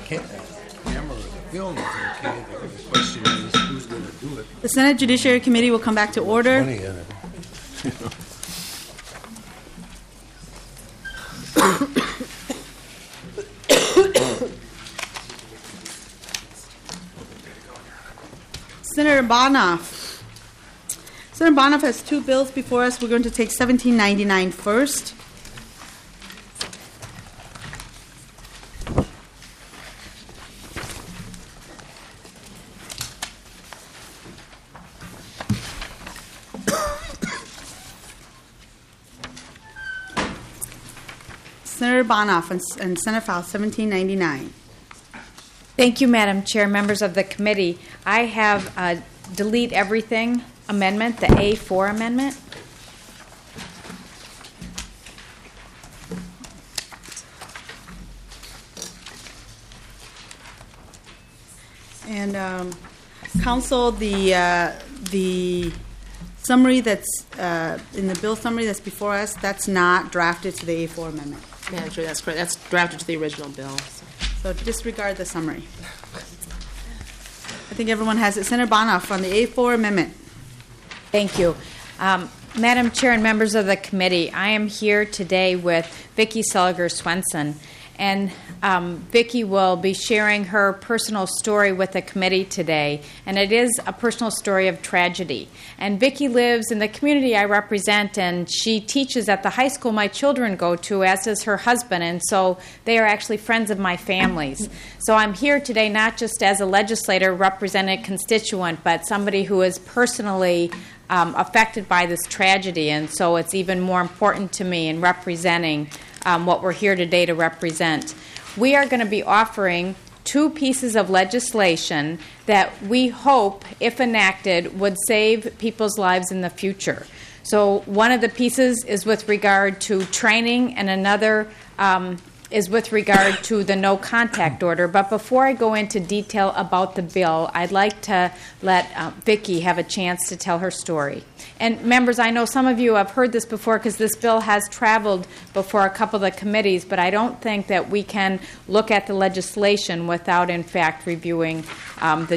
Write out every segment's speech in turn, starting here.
camera, the film is okay. The question is, who's going to do it? The Senate Judiciary Committee will come back to order. Money in it. Senator Bonoff. Senator Bonoff has two bills before us. We're going to take 1799 first. Senator Bonoff and Senate File 1799. Thank you, Madam Chair, members of the committee. I have a delete everything amendment, the A4 amendment. And Council, the summary that's in the bill summary that's before us, that's not drafted to the A4 amendment. Madam Chair, that's correct. That's drafted to the original bill. So disregard the summary. I think everyone has it. Senator Bonoff on the A4 amendment. Thank you. Madam Chair and members of the committee, I am here today with Vicki Seliger Swenson. And Vicki will be sharing her personal story with the committee today. And it is a personal story of tragedy. And Vicki lives in the community I represent, and she teaches at the high school my children go to, as does her husband. And so they are actually friends of my family's. So I'm here today not just as a legislator representing a constituent, but somebody who is personally affected by this tragedy. And so it's even more important to me in representing what we're here today to represent. We are going to be offering two pieces of legislation that we hope, if enacted, would save people's lives in the future. So one of the pieces is with regard to training, and another is with regard to the no contact order. But before I go into detail about the bill, I'd like to let Vicki have a chance to tell her story. And members, I know some of you have heard this before because this bill has traveled before a couple of the committees, but I don't think that we can look at the legislation without, in fact, reviewing the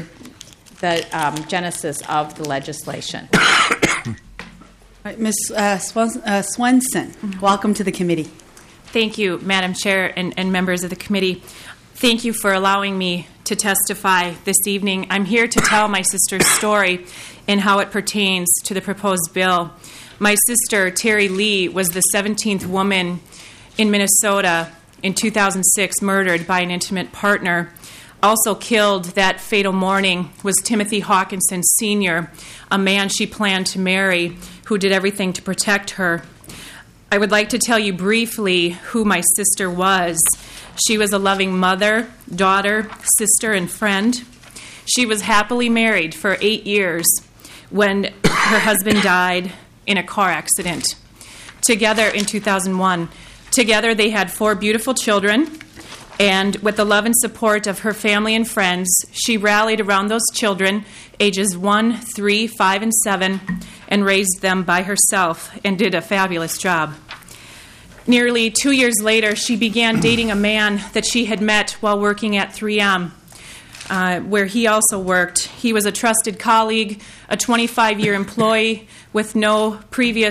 genesis of the legislation. All right, Ms. Swenson, welcome to the committee. Thank you, Madam Chair and members of the committee. Thank you for allowing me to testify this evening. I'm here to tell my sister's story and how it pertains to the proposed bill. My sister, Terry Lee, was the 17th woman in Minnesota in 2006 murdered by an intimate partner. Also killed that fatal morning was Timothy Hawkinson Sr., a man she planned to marry who did everything to protect her. I would like to tell you briefly who my sister was. She was a loving mother, daughter, sister, and friend. She was happily married for 8 years when her husband died in a car accident. Together in 2001. Together they had 4 beautiful children, and with the love and support of her family and friends, she rallied around those children, ages 1, 3, 5, and 7, and raised them by herself and did a fabulous job. Nearly 2 years later, she began dating a man that she had met while working at 3M, where he also worked. He was a trusted colleague, a 25-year employee with no previous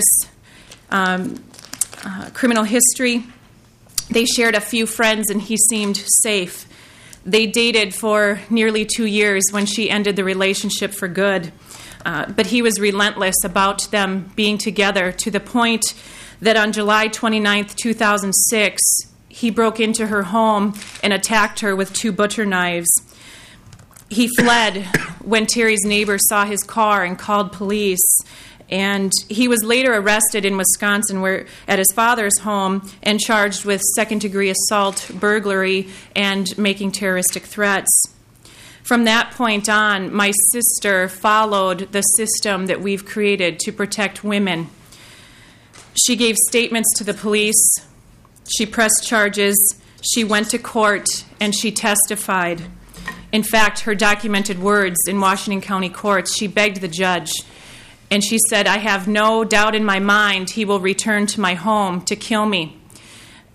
criminal history. They shared a few friends, and he seemed safe. They dated for nearly 2 years when she ended the relationship for good. But he was relentless about them being together to the point that on July 29th, 2006, he broke into her home and attacked her with 2 butcher knives. He fled when Terry's neighbor saw his car and called police. And he was later arrested in Wisconsin at his father's home and charged with second-degree assault, burglary, and making terroristic threats. From that point on, my sister followed the system that we've created to protect women. She gave statements to the police. She pressed charges. She went to court, and she testified. In fact, her documented words in Washington County courts, she begged the judge, and she said, "I have no doubt in my mind he will return to my home to kill me."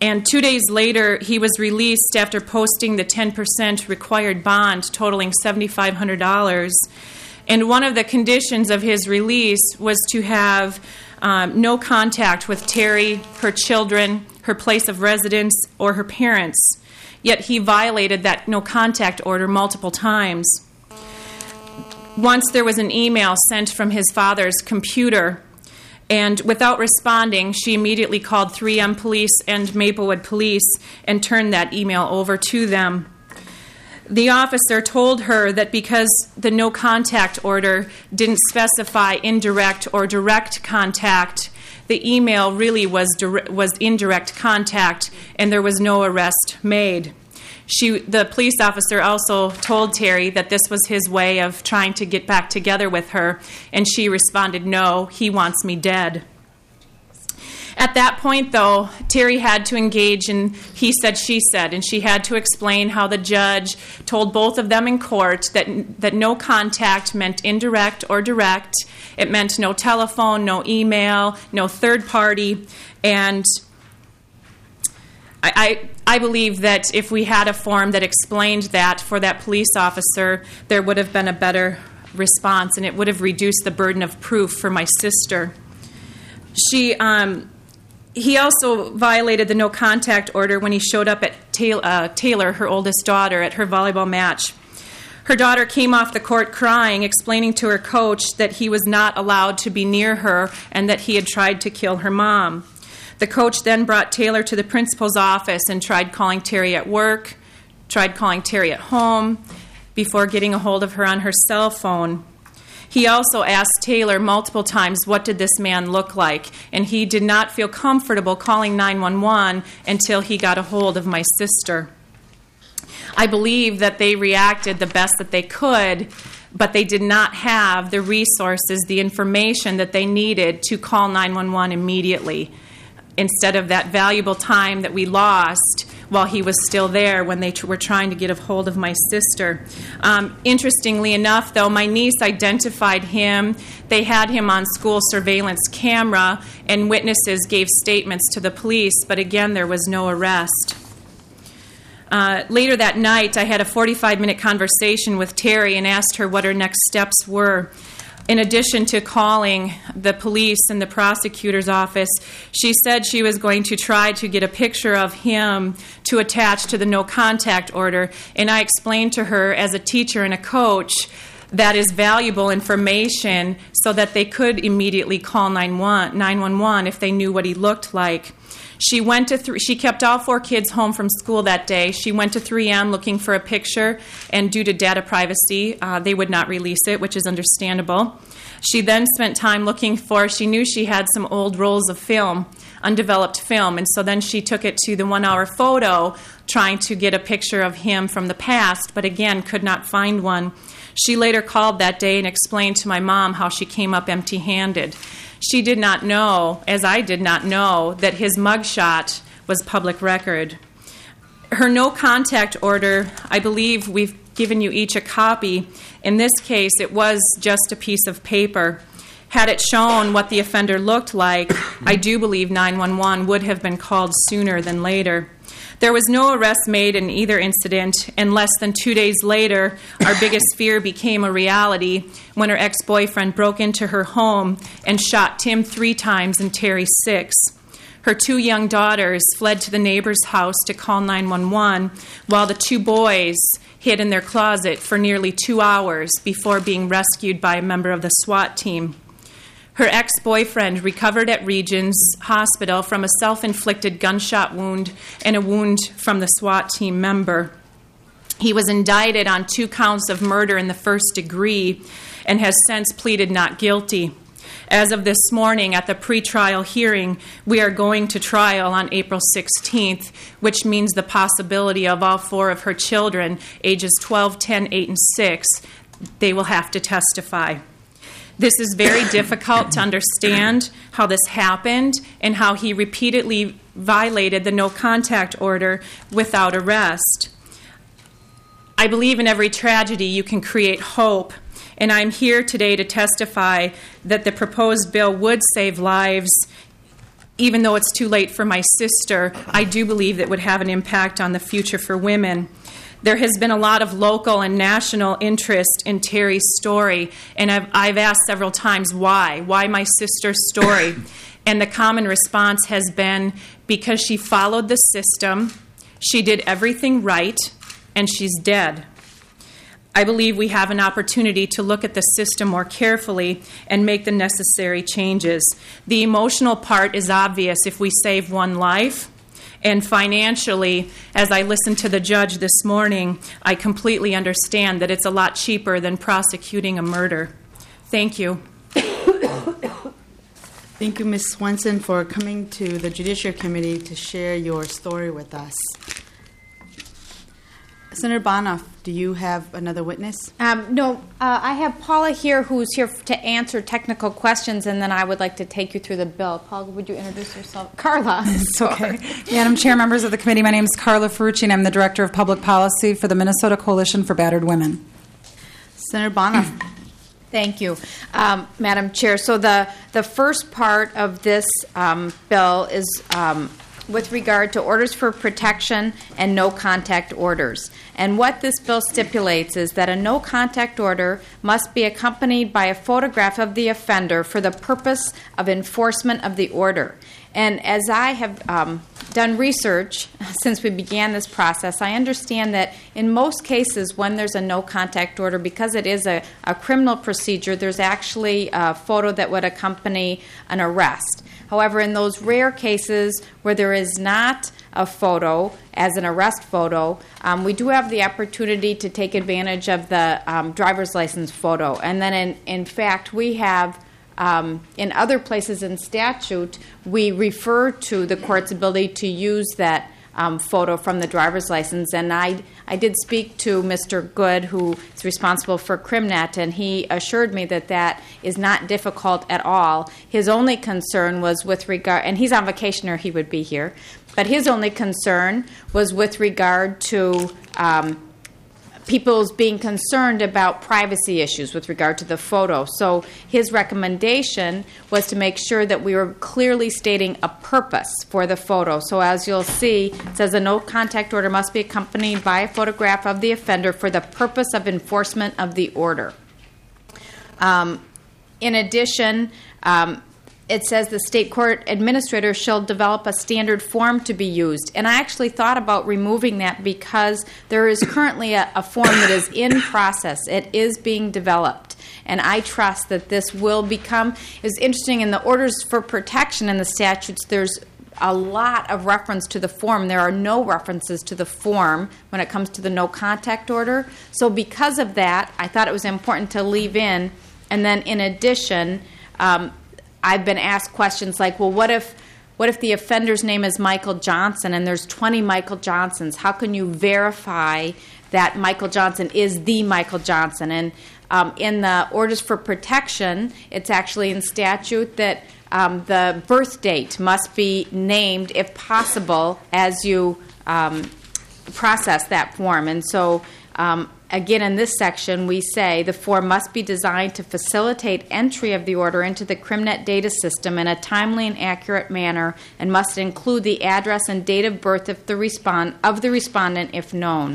And 2 days later, he was released after posting the 10% required bond totaling $7,500. And one of the conditions of his release was to have no contact with Terry, her children, her place of residence, or her parents. Yet he violated that no contact order multiple times. Once there was an email sent from his father's computer, and without responding, she immediately called 3M Police and Maplewood Police and turned that email over to them. The officer told her that because the no contact order didn't specify indirect or direct contact, the email really was indirect contact, and there was no arrest made. The police officer also told Terry that this was his way of trying to get back together with her, and she responded, "No, he wants me dead." At that point, though, Terry had to engage in he said, she said, and she had to explain how the judge told both of them in court that no contact meant indirect or direct. It meant no telephone, no email, no third party. And I believe that if we had a form that explained that for that police officer, there would have been a better response, and it would have reduced the burden of proof for my sister. He also violated the no contact order when he showed up at Taylor, her oldest daughter, at her volleyball match. Her daughter came off the court crying, explaining to her coach that he was not allowed to be near her and that he had tried to kill her mom. The coach then brought Taylor to the principal's office and tried calling Terry at work, tried calling Terry at home, before getting a hold of her on her cell phone. He also asked Taylor multiple times, what did this man look like? And he did not feel comfortable calling 911 until he got a hold of my sister. I believe that they reacted the best that they could, but they did not have the resources, the information that they needed to call 911 immediately, instead of that valuable time that we lost while he was still there when they were trying to get a hold of my sister. Interestingly enough, though, my niece identified him. They had him on school surveillance camera, and witnesses gave statements to the police, but again, there was no arrest. Later that night, I had a 45-minute conversation with Terry and asked her what her next steps were. In addition to calling the police and the prosecutor's office, she said she was going to try to get a picture of him to attach to the no contact order. And I explained to her, as a teacher and a coach, that is valuable information so that they could immediately call 911 if they knew what he looked like. She kept all 4 kids home from school that day. She went to 3M looking for a picture, and due to data privacy, they would not release it, which is understandable. She then spent time she knew she had some old rolls of film, undeveloped film, and so then she took it to the 1-hour photo, trying to get a picture of him from the past, but again, could not find one. She later called that day and explained to my mom how she came up empty-handed. She did not know, as I did not know, that his mugshot was public record. Her no contact order, I believe we've given you each a copy. In this case, it was just a piece of paper. Had it shown what the offender looked like, I do believe 911 would have been called sooner than later. There was no arrest made in either incident, and less than 2 days later, our biggest fear became a reality when her ex-boyfriend broke into her home and shot Tim 3 times and Terry 6. Her 2 young daughters fled to the neighbor's house to call 911, while the 2 boys hid in their closet for nearly 2 hours before being rescued by a member of the SWAT team. Her ex-boyfriend recovered at Regions Hospital from a self-inflicted gunshot wound and a wound from the SWAT team member. He was indicted on 2 counts of murder in the first degree and has since pleaded not guilty. As of this morning at the pretrial hearing, we are going to trial on April 16th, which means the possibility of all 4 of her children, ages 12, 10, 8, and 6, they will have to testify. This is very difficult to understand how this happened and how he repeatedly violated the no contact order without arrest. I believe in every tragedy you can create hope, and I'm here today to testify that the proposed bill would save lives even though it's too late for my sister, I do believe that would have an impact on the future for women. There has been a lot of local and national interest in Terry's story, and I've asked several times why my sister's story. And the common response has been because she followed the system, she did everything right, and she's dead. I believe we have an opportunity to look at the system more carefully and make the necessary changes. The emotional part is obvious if we save one life. And financially, as I listened to the judge this morning, I completely understand that it's a lot cheaper than prosecuting a murder. Thank you. Thank you, Ms. Swenson, for coming to the Judiciary Committee to share your story with us. Senator Bonoff, do you have another witness? No, I have Paula here who's here to answer technical questions, and then I would like to take you through the bill. Paula, would you introduce yourself? Carla. It's okay. Madam Chair, members of the committee, my name is Carla Ferrucci, and I'm the Director of Public Policy for the Minnesota Coalition for Battered Women. Senator Bonoff. Thank you, Madam Chair. So the first part of this bill is with regard to orders for protection and no-contact orders. And what this bill stipulates is that a no-contact order must be accompanied by a photograph of the offender for the purpose of enforcement of the order. And as I have done research since we began this process, I understand that in most cases when there's a no-contact order, because it is a criminal procedure, there's actually a photo that would accompany an arrest. However, in those rare cases where there is not a photo as an arrest photo, we do have the opportunity to take advantage of the driver's license photo. And then in fact, we have in other places in statute, we refer to the court's ability to use that photo from the driver's license. And I did speak to Mr. Good, who is responsible for CrimNet, and he assured me that that is not difficult at all. His only concern was with regard, and he's on vacation or he would be here, but his only concern was with regard to people's being concerned about privacy issues with regard to the photo. So his recommendation was to make sure that we were clearly stating a purpose for the photo. So as you'll see, it says a no-contact order must be accompanied by a photograph of the offender for the purpose of enforcement of the order. In addition, it says the state court administrator shall develop a standard form to be used. And I actually thought about removing that because there is currently a form that is in process. It is being developed. And I trust that this will become, it's interesting, in the orders for protection in the statutes, there's a lot of reference to the form. There are no references to the form when it comes to the no contact order. So because of that, I thought it was important to leave in. And then in addition, I've been asked questions like, well, what if the offender's name is Michael Johnson and there's 20 Michael Johnsons? How can you verify that Michael Johnson is the Michael Johnson? And in the orders for protection, it's actually in statute that the birth date must be named, if possible, as you process that form. And so again, in this section, we say the form must be designed to facilitate entry of the order into the CrimNet data system in a timely and accurate manner and must include the address and date of birth of the respondent if known.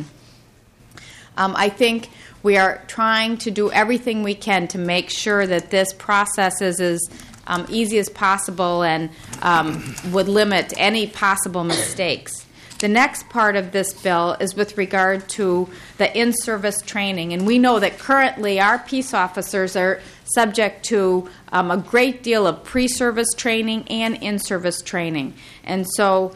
I think we are trying to do everything we can to make sure that this process is as easy as possible and would limit any possible mistakes. The next part of this bill is with regard to the in-service training. And we know that currently our peace officers are subject to a great deal of pre-service training and in-service training. And so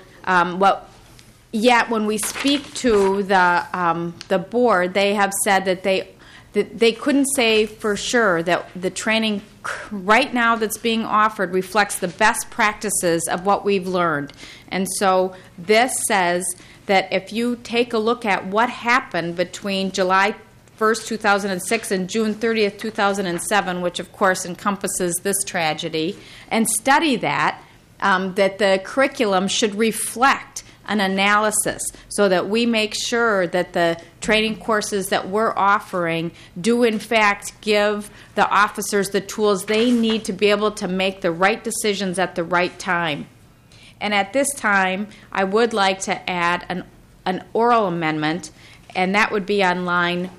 when we speak to the board, they have said that they couldn't say for sure that the training right now that's being offered reflects the best practices of what we've learned. And so this says that if you take a look at what happened between July 1st, 2006 and June 30th, 2007, which of course encompasses this tragedy, and study that, that the curriculum should reflect an analysis so that we make sure that the training courses that we're offering do in fact give the officers the tools they need to be able to make the right decisions at the right time. And at this time, I would like to add an oral amendment, and that would be on line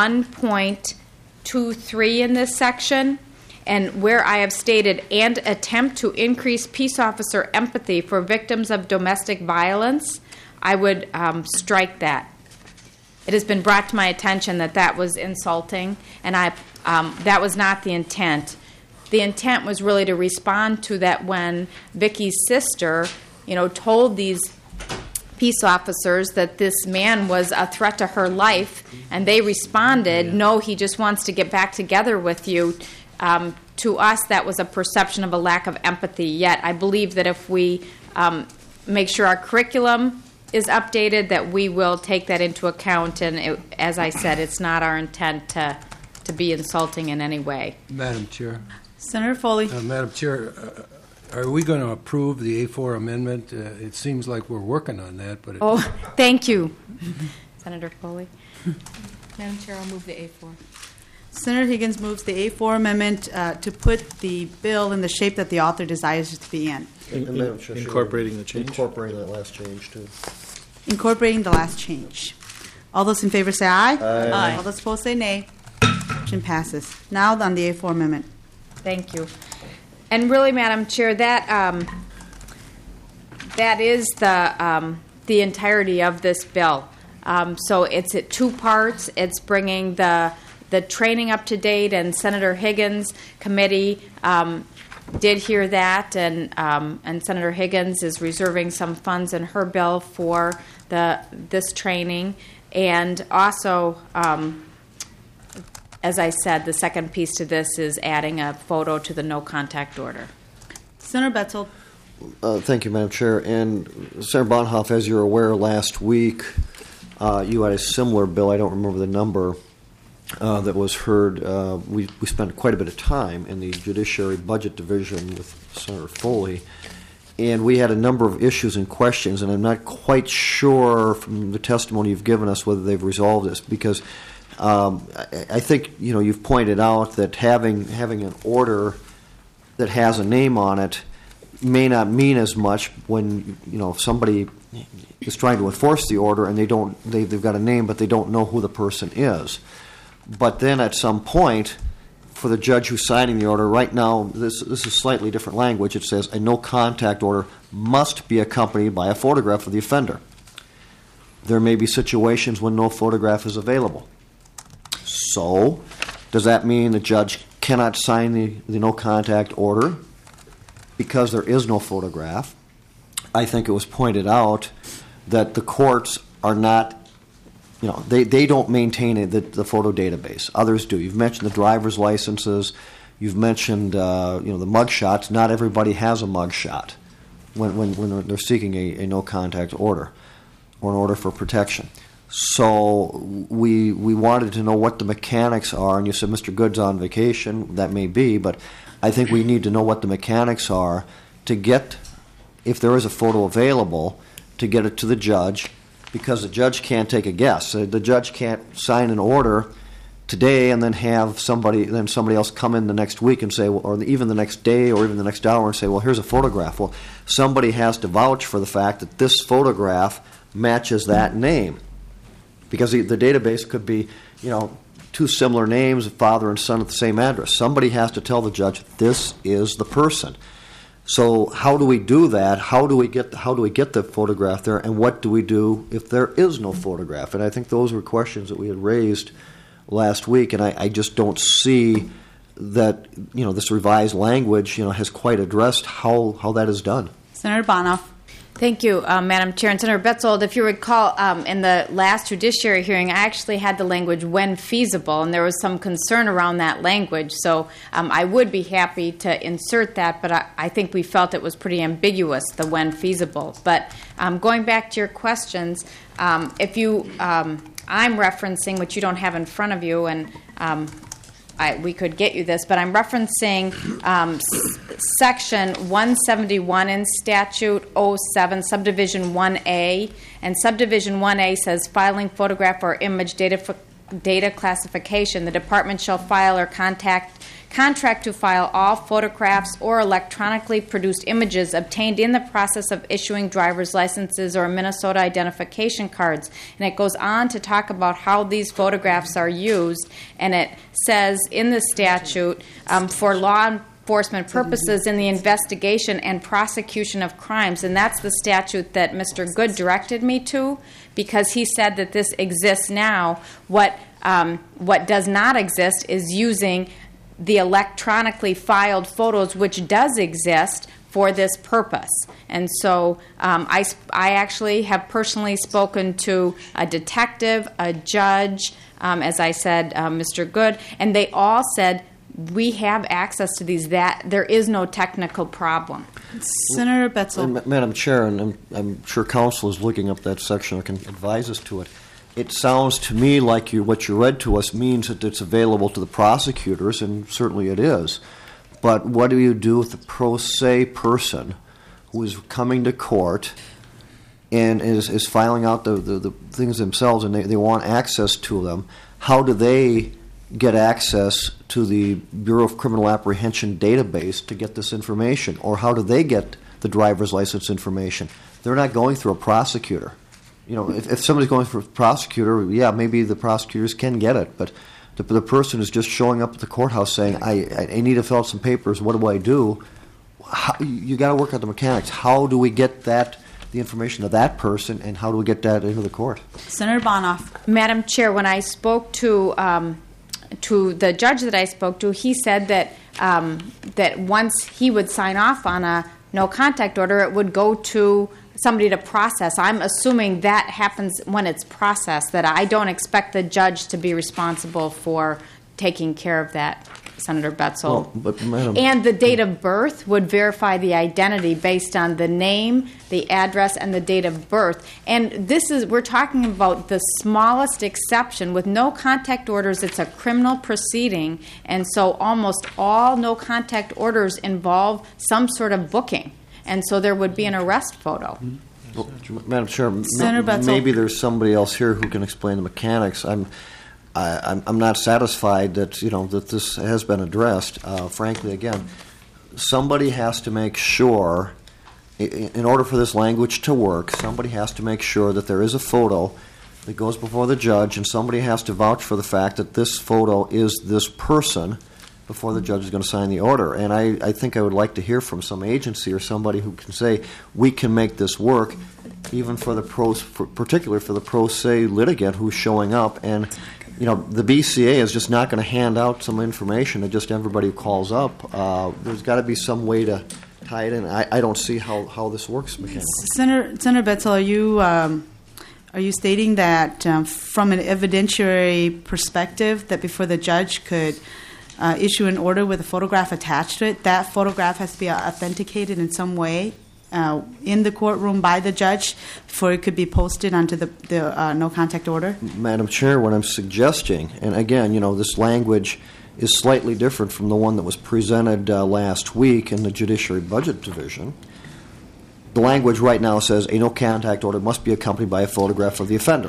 1.23 in this section, and where I have stated, and attempt to increase peace officer empathy for victims of domestic violence, I would strike that. It has been brought to my attention that that was insulting, and that was not the intent. The intent was really to respond to that when Vicky's sister, told these peace officers that this man was a threat to her life, and they responded, no, he just wants to get back together with you. To us, that was a perception of a lack of empathy. Yet, I believe that if we make sure our curriculum is updated, that we will take that into account. And as I said, it's not our intent to be insulting in any way. Madam Chair. Senator Foley. Madam Chair, are we going to approve the A4 amendment? It seems like we're working on that, but... Thank you. Senator Foley. Madam Chair, I'll move the A4. Senator Higgins moves the A4 amendment to put the bill in the shape that the author desires it to be in. And Madam Chair, Incorporating the change? Incorporating that last change, too. Incorporating the last change. All those in favor say aye. Aye. All those opposed say nay. Motion passes. Now on the A4 amendment. Thank you. And really, Madam Chair, that is the entirety of this bill. So it's at two parts. It's bringing the training up to date, and Senator Higgins' committee did hear that, and Senator Higgins is reserving some funds in her bill for this training, and also, as I said, the second piece to this is adding a photo to the no contact order. Senator Betzel. Thank you, Madam Chair. And Senator Bonhoeff, as you're aware, last week you had a similar bill. I don't remember the number. That was heard. We spent quite a bit of time in the Judiciary Budget Division with Senator Foley, and we had a number of issues and questions, and I'm not quite sure from the testimony you've given us whether they've resolved this, because I think you've pointed out that having an order that has a name on it may not mean as much when somebody is trying to enforce the order and they've got a name but they don't know who the person is. But then at some point, for the judge who's signing the order, right now, this is slightly different language. It says a no-contact order must be accompanied by a photograph of the offender. There may be situations when no photograph is available. So, does that mean the judge cannot sign the no-contact order because there is no photograph? I think it was pointed out that the courts are not they don't maintain the photo database. Others do. You've mentioned the driver's licenses. You've mentioned the mug shots. Not everybody has a mug shot when they're seeking a no contact order or an order for protection. So we wanted to know what the mechanics are. And you said Mr. Good's on vacation. That may be, but I think we need to know what the mechanics are to get, if there is a photo available, to get it to the judge. Because the judge can't take a guess. The judge can't sign an order today and then have somebody else come in the next week and say, or even the next day or even the next hour and say, well, here's a photograph. Well, somebody has to vouch for the fact that this photograph matches that name. Because the database could be, two similar names, father and son at the same address. Somebody has to tell the judge, this is the person. So how do we do that? How do we get the photograph there? And what do we do if there is no photograph? And I think those were questions that we had raised last week. And I just don't see that this revised language has quite addressed how that is done. Senator Bonhoeff. Thank you, Madam Chair. And Senator Betzold, if you recall, in the last judiciary hearing, I actually had the language when feasible, and there was some concern around that language. So I would be happy to insert that, but I think we felt it was pretty ambiguous, the when feasible. But going back to your questions, if you, I'm referencing, which you don't have in front of you, and we could get you this, but I'm referencing Section 171 in Statute 07, Subdivision 1A. And Subdivision 1A says, filing photograph or image data classification. The department shall file or contact contract to file all photographs or electronically produced images obtained in the process of issuing driver's licenses or Minnesota identification cards. And it goes on to talk about how these photographs are used, and it says in the statute, for law enforcement purposes in the investigation and prosecution of crimes. And that's the statute that Mr. Good directed me to, because he said that this exists now. What does not exist is using the electronically filed photos, which does exist for this purpose. And so I actually have personally spoken to a detective, a judge, as I said, Mr. Good, and they all said, we have access to these, that there is no technical problem. Senator Betzel. Madam Chair, and I'm sure counsel is looking up that section or can advise us to it. It sounds to me like what you read to us means that it's available to the prosecutors, and certainly it is. But what do you do with the pro se person who is coming to court and is filing out the things themselves, and they want access to them? How do they get access to the Bureau of Criminal Apprehension database to get this information? Or how do they get the driver's license information? They're not going through a prosecutor. You know, if somebody's going through a prosecutor, yeah, maybe the prosecutors can get it, but the person is just showing up at the courthouse saying, I need to fill out some papers, what do I do? You got to work out the mechanics. How do we get the information to that person, and how do we get that into the court? Senator Bonhoff. Madam Chair, when I spoke to the judge that I spoke to, he said that that once he would sign off on a no contact order, it would go to somebody to process. I'm assuming that happens when it's processed, that I don't expect the judge to be responsible for taking care of that, Senator Betzel. Well, but Madam, and the date of birth would verify the identity based on the name, the address, and the date of birth. And we're talking about the smallest exception. With no contact orders, it's a criminal proceeding, and so almost all no contact orders involve some sort of booking. And so there would be an arrest photo. Well, Madam Chair, Senator Betzel. maybe there's somebody else here who can explain the mechanics. I'm not satisfied that that this has been addressed. Frankly, again, somebody has to make sure, in order for this language to work, somebody has to make sure that there is a photo that goes before the judge, and somebody has to vouch for the fact that this photo is this person before the judge is going to sign the order. And I think I would like to hear from some agency or somebody who can say, we can make this work, even for particularly for the pro se litigant who's showing up. And the BCA is just not going to hand out some information to just everybody who calls up. There's got to be some way to tie it in. I don't see how this works mechanically. Senator Betzel, are you stating that from an evidentiary perspective, that before the judge could issue an order with a photograph attached to it, that photograph has to be authenticated in some way in the courtroom by the judge before it could be posted onto the no contact order? Madam Chair, what I'm suggesting, and again, this language is slightly different from the one that was presented last week in the Judiciary Budget Division. The language right now says a no contact order must be accompanied by a photograph of the offender.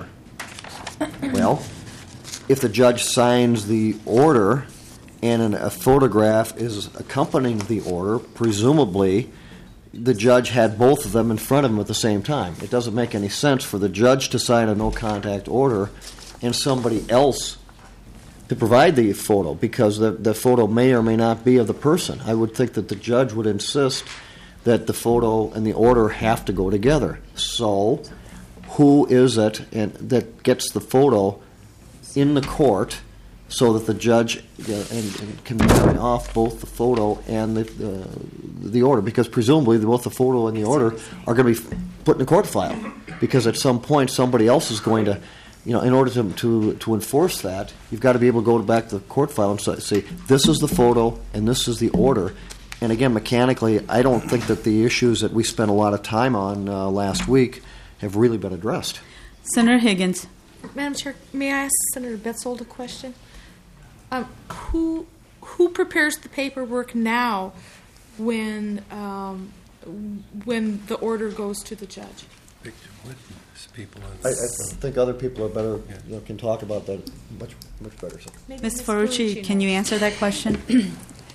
Well, if the judge signs the order and a photograph is accompanying the order, presumably the judge had both of them in front of him at the same time. It doesn't make any sense for the judge to sign a no-contact order and somebody else to provide the photo, because the photo may or may not be of the person. I would think that the judge would insist that the photo and the order have to go together. So who is it that gets the photo in the court so that the judge can sign off both the photo and the order? Because presumably both the photo and the order are going to be put in the court file, because at some point somebody else is going to, in order to enforce that, you've got to be able to go back to the court file and say, this is the photo and this is the order. And again, mechanically, I don't think that the issues that we spent a lot of time on last week have really been addressed. Senator Higgins. Madam Chair, may I ask Senator Betzold a question? Who prepares the paperwork now when the order goes to the judge? I think other people are better, can talk about that much better. So. Ms. Ferrucci, can you answer that question?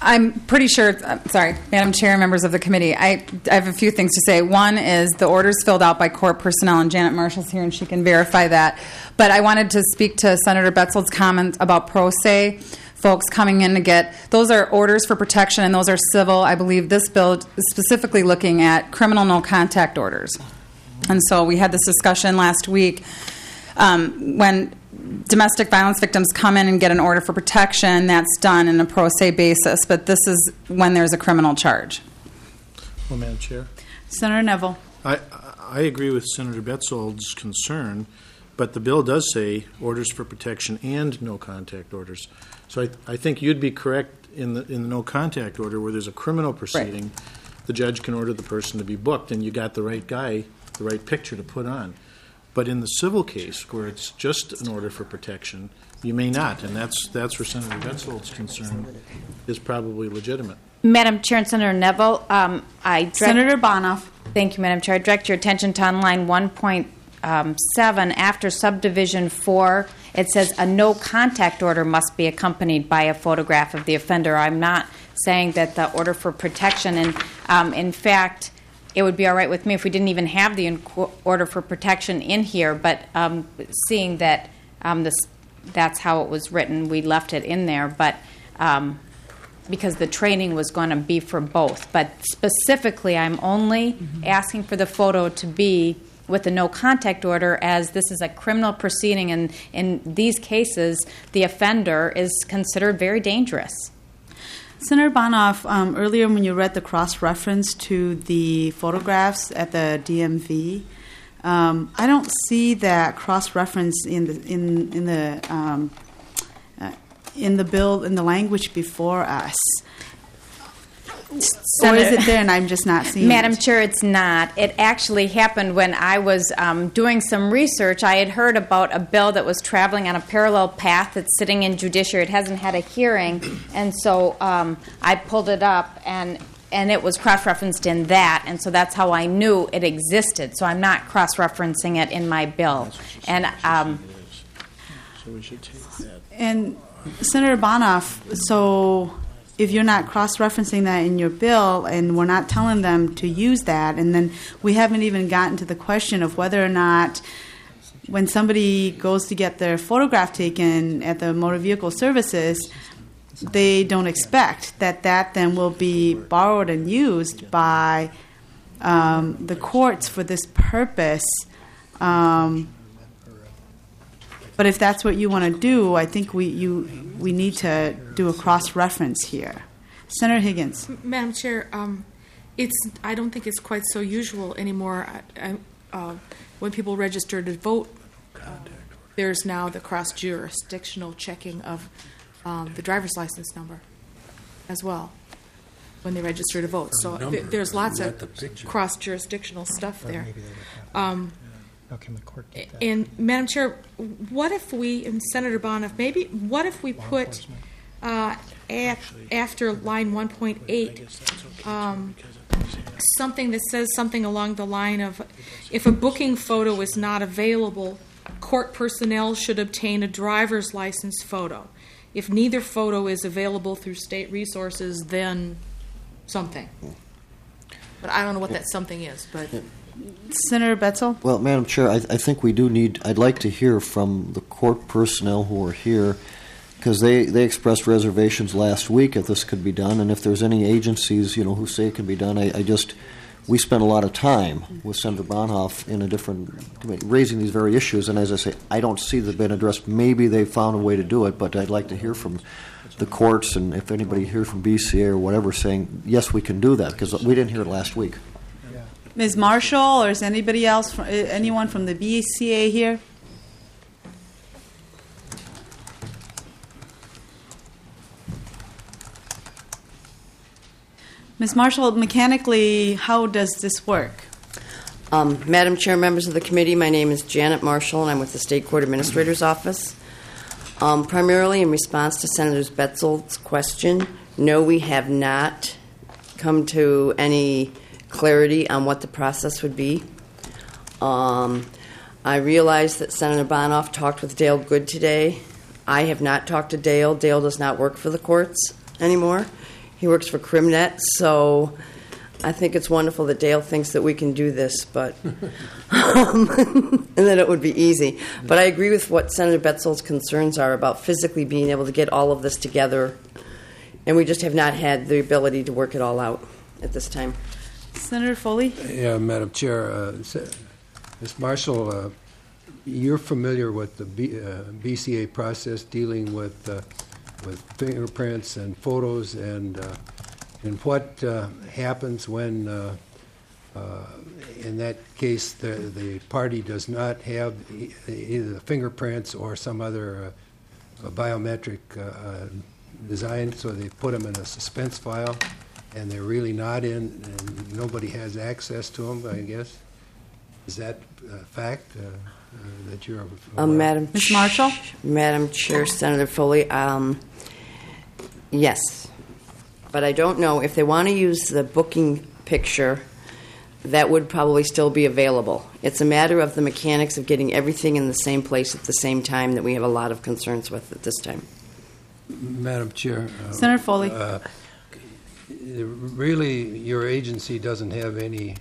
I'm pretty sure, sorry, Madam Chair, members of the committee, I have a few things to say. One is the orders filled out by court personnel, and Janet Marshall's here and she can verify that. But I wanted to speak to Senator Betzold's comment about pro se folks coming in to get, those are orders for protection and those are civil. I believe this bill is specifically looking at criminal no contact orders. And so we had this discussion last week when domestic violence victims come in and get an order for protection, that's done in a pro se basis, but this is when there's a criminal charge. Well, Madam Chair, Senator Neville. I agree with Senator Betzold's concern, but the bill does say orders for protection and no contact orders. So I think you'd be correct in the no contact order where there's a criminal proceeding. Right. The judge can order the person to be booked, and you got the right guy, the right picture to put on. But in the civil case, where it's just an order for protection, you may not, and that's where Senator Betzold's concern is probably legitimate. Madam Chair and Senator Neville, Senator Bonoff. Thank you, Madam Chair. I direct your attention to on line 1.7 after subdivision 4. It says a no contact order must be accompanied by a photograph of the offender. I'm not saying that the order for protection, and in fact, it would be all right with me if we didn't even have the order for protection in here, but seeing that that's how it was written, we left it in there, but because the training was going to be for both. But specifically, I'm only asking for the photo to be with the no contact order, as this is a criminal proceeding, and in these cases, the offender is considered very dangerous. Senator Bonoff, earlier when you read the cross-reference to the photographs at the DMV, I don't see that cross-reference in the bill, in the language before us. Or is it there and I'm just not seeing Madam it? Chair, it's not. It actually happened when I was doing some research. I had heard about a bill that was traveling on a parallel path that's sitting in judiciary. It hasn't had a hearing, and so I pulled it up, and it was cross-referenced in that, and so that's how I knew it existed. So I'm not cross-referencing it in my bill. And So we should take that. And Senator Bonoff, so if you're not cross-referencing that in your bill and we're not telling them to use that, and then we haven't even gotten to the question of whether or not when somebody goes to get their photograph taken at the motor vehicle services, they don't expect that then will be borrowed and used by the courts for this purpose. But if that's what you want to do, I think we need to do a cross-reference here. Senator Higgins. Madam Chair, I don't think it's quite so usual anymore. When people register to vote, there's now the cross-jurisdictional checking of the driver's license number as well when they register to vote. So there's lots of cross-jurisdictional stuff there. How can the court get that? And Madam Chair, what if we, and Senator Bonoff, what if we put after line 1.8 something that says something along the line of, if a booking photo is not available, court personnel should obtain a driver's license photo. If neither photo is available through state resources, then something. But I don't know what that something is, but... Senator Betzel? Well, Madam Chair, I think we do need, I'd like to hear from the court personnel who are here, because they expressed reservations last week if this could be done, and if there's any agencies, who say it can be done, we spent a lot of time with Senator Bonhoff in a different committee raising these very issues, and as I say, I don't see they've been addressed. Maybe they found a way to do it, but I'd like to hear from the courts, and if anybody here from BCA or whatever saying, yes, we can do that, because we didn't hear it last week. Ms. Marshall, or is anybody else, anyone from the BCA here? Ms. Marshall, mechanically, how does this work? Madam Chair, members of the committee, my name is Janet Marshall, and I'm with the State Court Administrator's Office. Primarily in response to Senator Betzel's question, no, we have not come to any clarity on what the process would be. I realize that Senator Bonoff talked with Dale Good today. I have not talked to Dale. Dale does not work for the courts anymore. He works for CrimNet, so I think it's wonderful that Dale thinks that we can do this, but and that it would be easy. But I agree with what Senator Betzold's concerns are about physically being able to get all of this together, and we just have not had the ability to work it all out at this time. Senator Foley? Yeah, Madam Chair. Ms. Marshall, you're familiar with the BCA process dealing with fingerprints and photos, and what happens when, in that case, the party does not have either the fingerprints or some other biometric design, so they put them in a suspense file, and they're really not in, and nobody has access to them, I guess. Is that a fact that you're aware of? Ms. Marshall? Madam Chair, Senator Foley, yes. But I don't know if they want to use the booking picture, that would probably still be available. It's a matter of the mechanics of getting everything in the same place at the same time that we have a lot of concerns with at this time. Madam Chair. Senator Foley. Really, your agency doesn't have any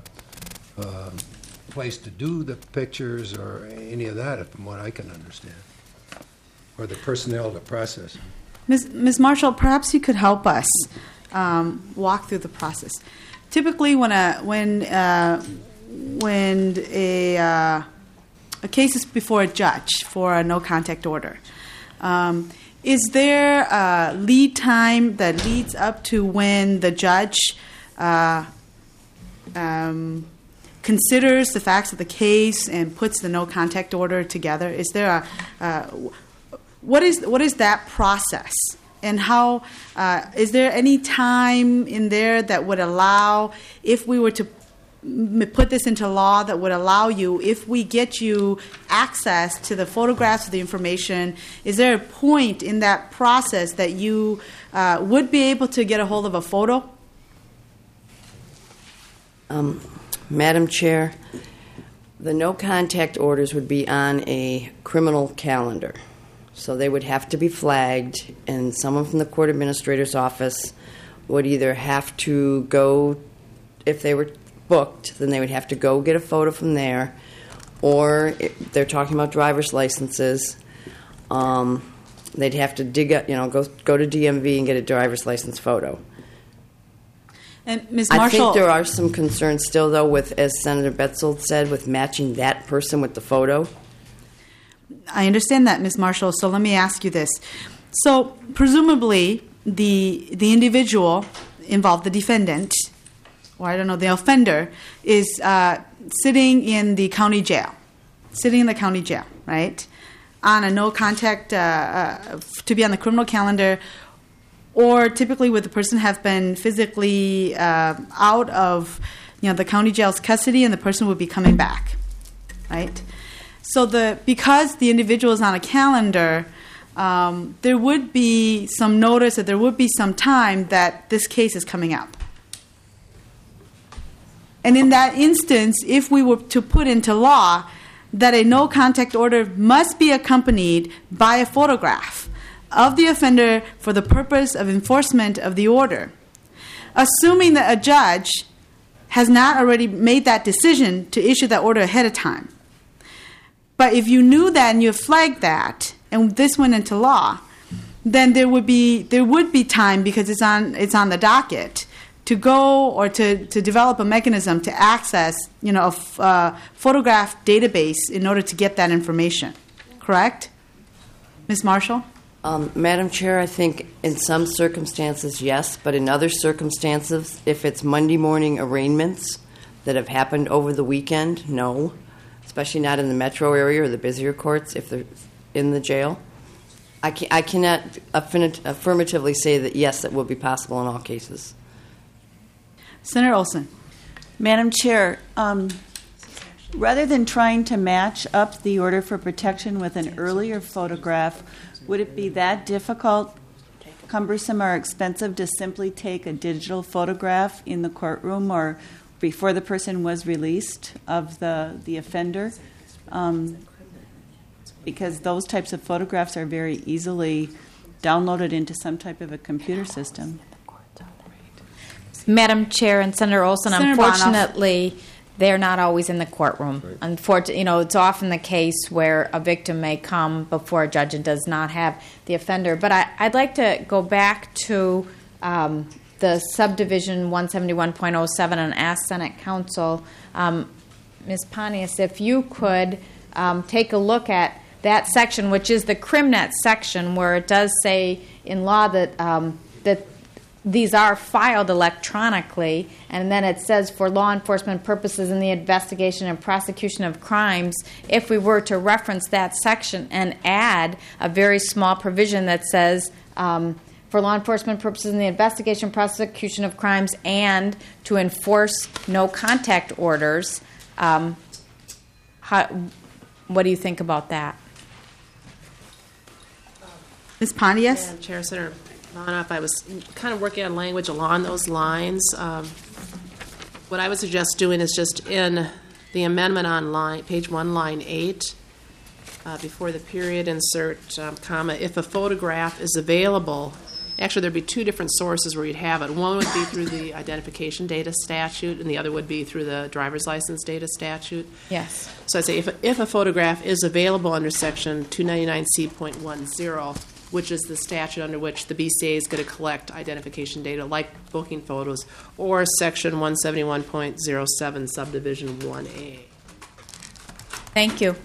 place to do the pictures or any of that, from what I can understand, or the personnel to process them. Ms. Marshall, perhaps you could help us walk through the process. Typically, when a case is before a judge for a no contact order, is there a lead time that leads up to when the judge considers the facts of the case and puts the no contact order together? Is there what is that process, and how is there any time in there that would allow, if we were to put this into law, that would allow you, if we get you access to the photographs of the information, is there a point in that process that you would be able to get a hold of a photo? Madam Chair, the no contact orders would be on a criminal calendar. So they would have to be flagged, and someone from the court administrator's office would either have to go, if they were booked, then they would have to go get a photo from there, or if they're talking about driver's licenses, they'd have to dig up, go to DMV and get a driver's license photo. And Ms. Marshall, I think there are some concerns still, though, with, as Senator Betzold said, with matching that person with the photo. I understand that, Ms. Marshall. So let me ask you this. So presumably the individual involved, the defendant, or I don't know, the offender, is sitting in the county jail, right, on a no contact to be on the criminal calendar, or typically would the person have been physically out of the county jail's custody, and the person would be coming back, right? So because the individual is on a calendar, there would be some notice that there would be some time that this case is coming up. And in that instance, if we were to put into law that a no contact order must be accompanied by a photograph of the offender for the purpose of enforcement of the order, assuming that a judge has not already made that decision to issue that order ahead of time. But if you knew that and you flagged that, and this went into law, then there would be time, because it's on the docket, to go or to develop a mechanism to access a photograph database in order to get that information. Correct, Ms. Marshall? Madam Chair, I think in some circumstances, yes, but in other circumstances, if it's Monday morning arraignments that have happened over the weekend, no. Especially not in the metro area or the busier courts if they're in the jail. I cannot affirmatively say that, yes, it will be possible in all cases. Senator Olson. Madam Chair, rather than trying to match up the order for protection with an earlier photograph, would it be that difficult, cumbersome, or expensive to simply take a digital photograph in the courtroom or before the person was released of the offender? Because those types of photographs are very easily downloaded into some type of a computer system. Madam Chair and Senator Olson, Senator unfortunately, they're not always in the courtroom. Unfortunately, it's often the case where a victim may come before a judge and does not have the offender. But I'd like to go back to the subdivision 171.07 and ask Senate Counsel, Ms. Pontius, if you could take a look at that section, which is the CrimNet section, where it does say in law that that these are filed electronically, and then it says for law enforcement purposes in the investigation and prosecution of crimes. If we were to reference that section and add a very small provision that says for law enforcement purposes in the investigation, prosecution of crimes, and to enforce no contact orders, what do you think about that? Ms. Pontius? Madam Chair, Senator Bonoff, I was kind of working on language along those lines. What I would suggest doing is just in the amendment on page 1, line 8, before the period, insert comma, if a photograph is available. Actually, there'd be two different sources where you'd have it. One would be through the identification data statute, and the other would be through the driver's license data statute. Yes. So I'd say if a photograph is available under Section 299C.10, which is the statute under which the BCA is going to collect identification data like booking photos, or Section 171.07, Subdivision 1A. Thank you.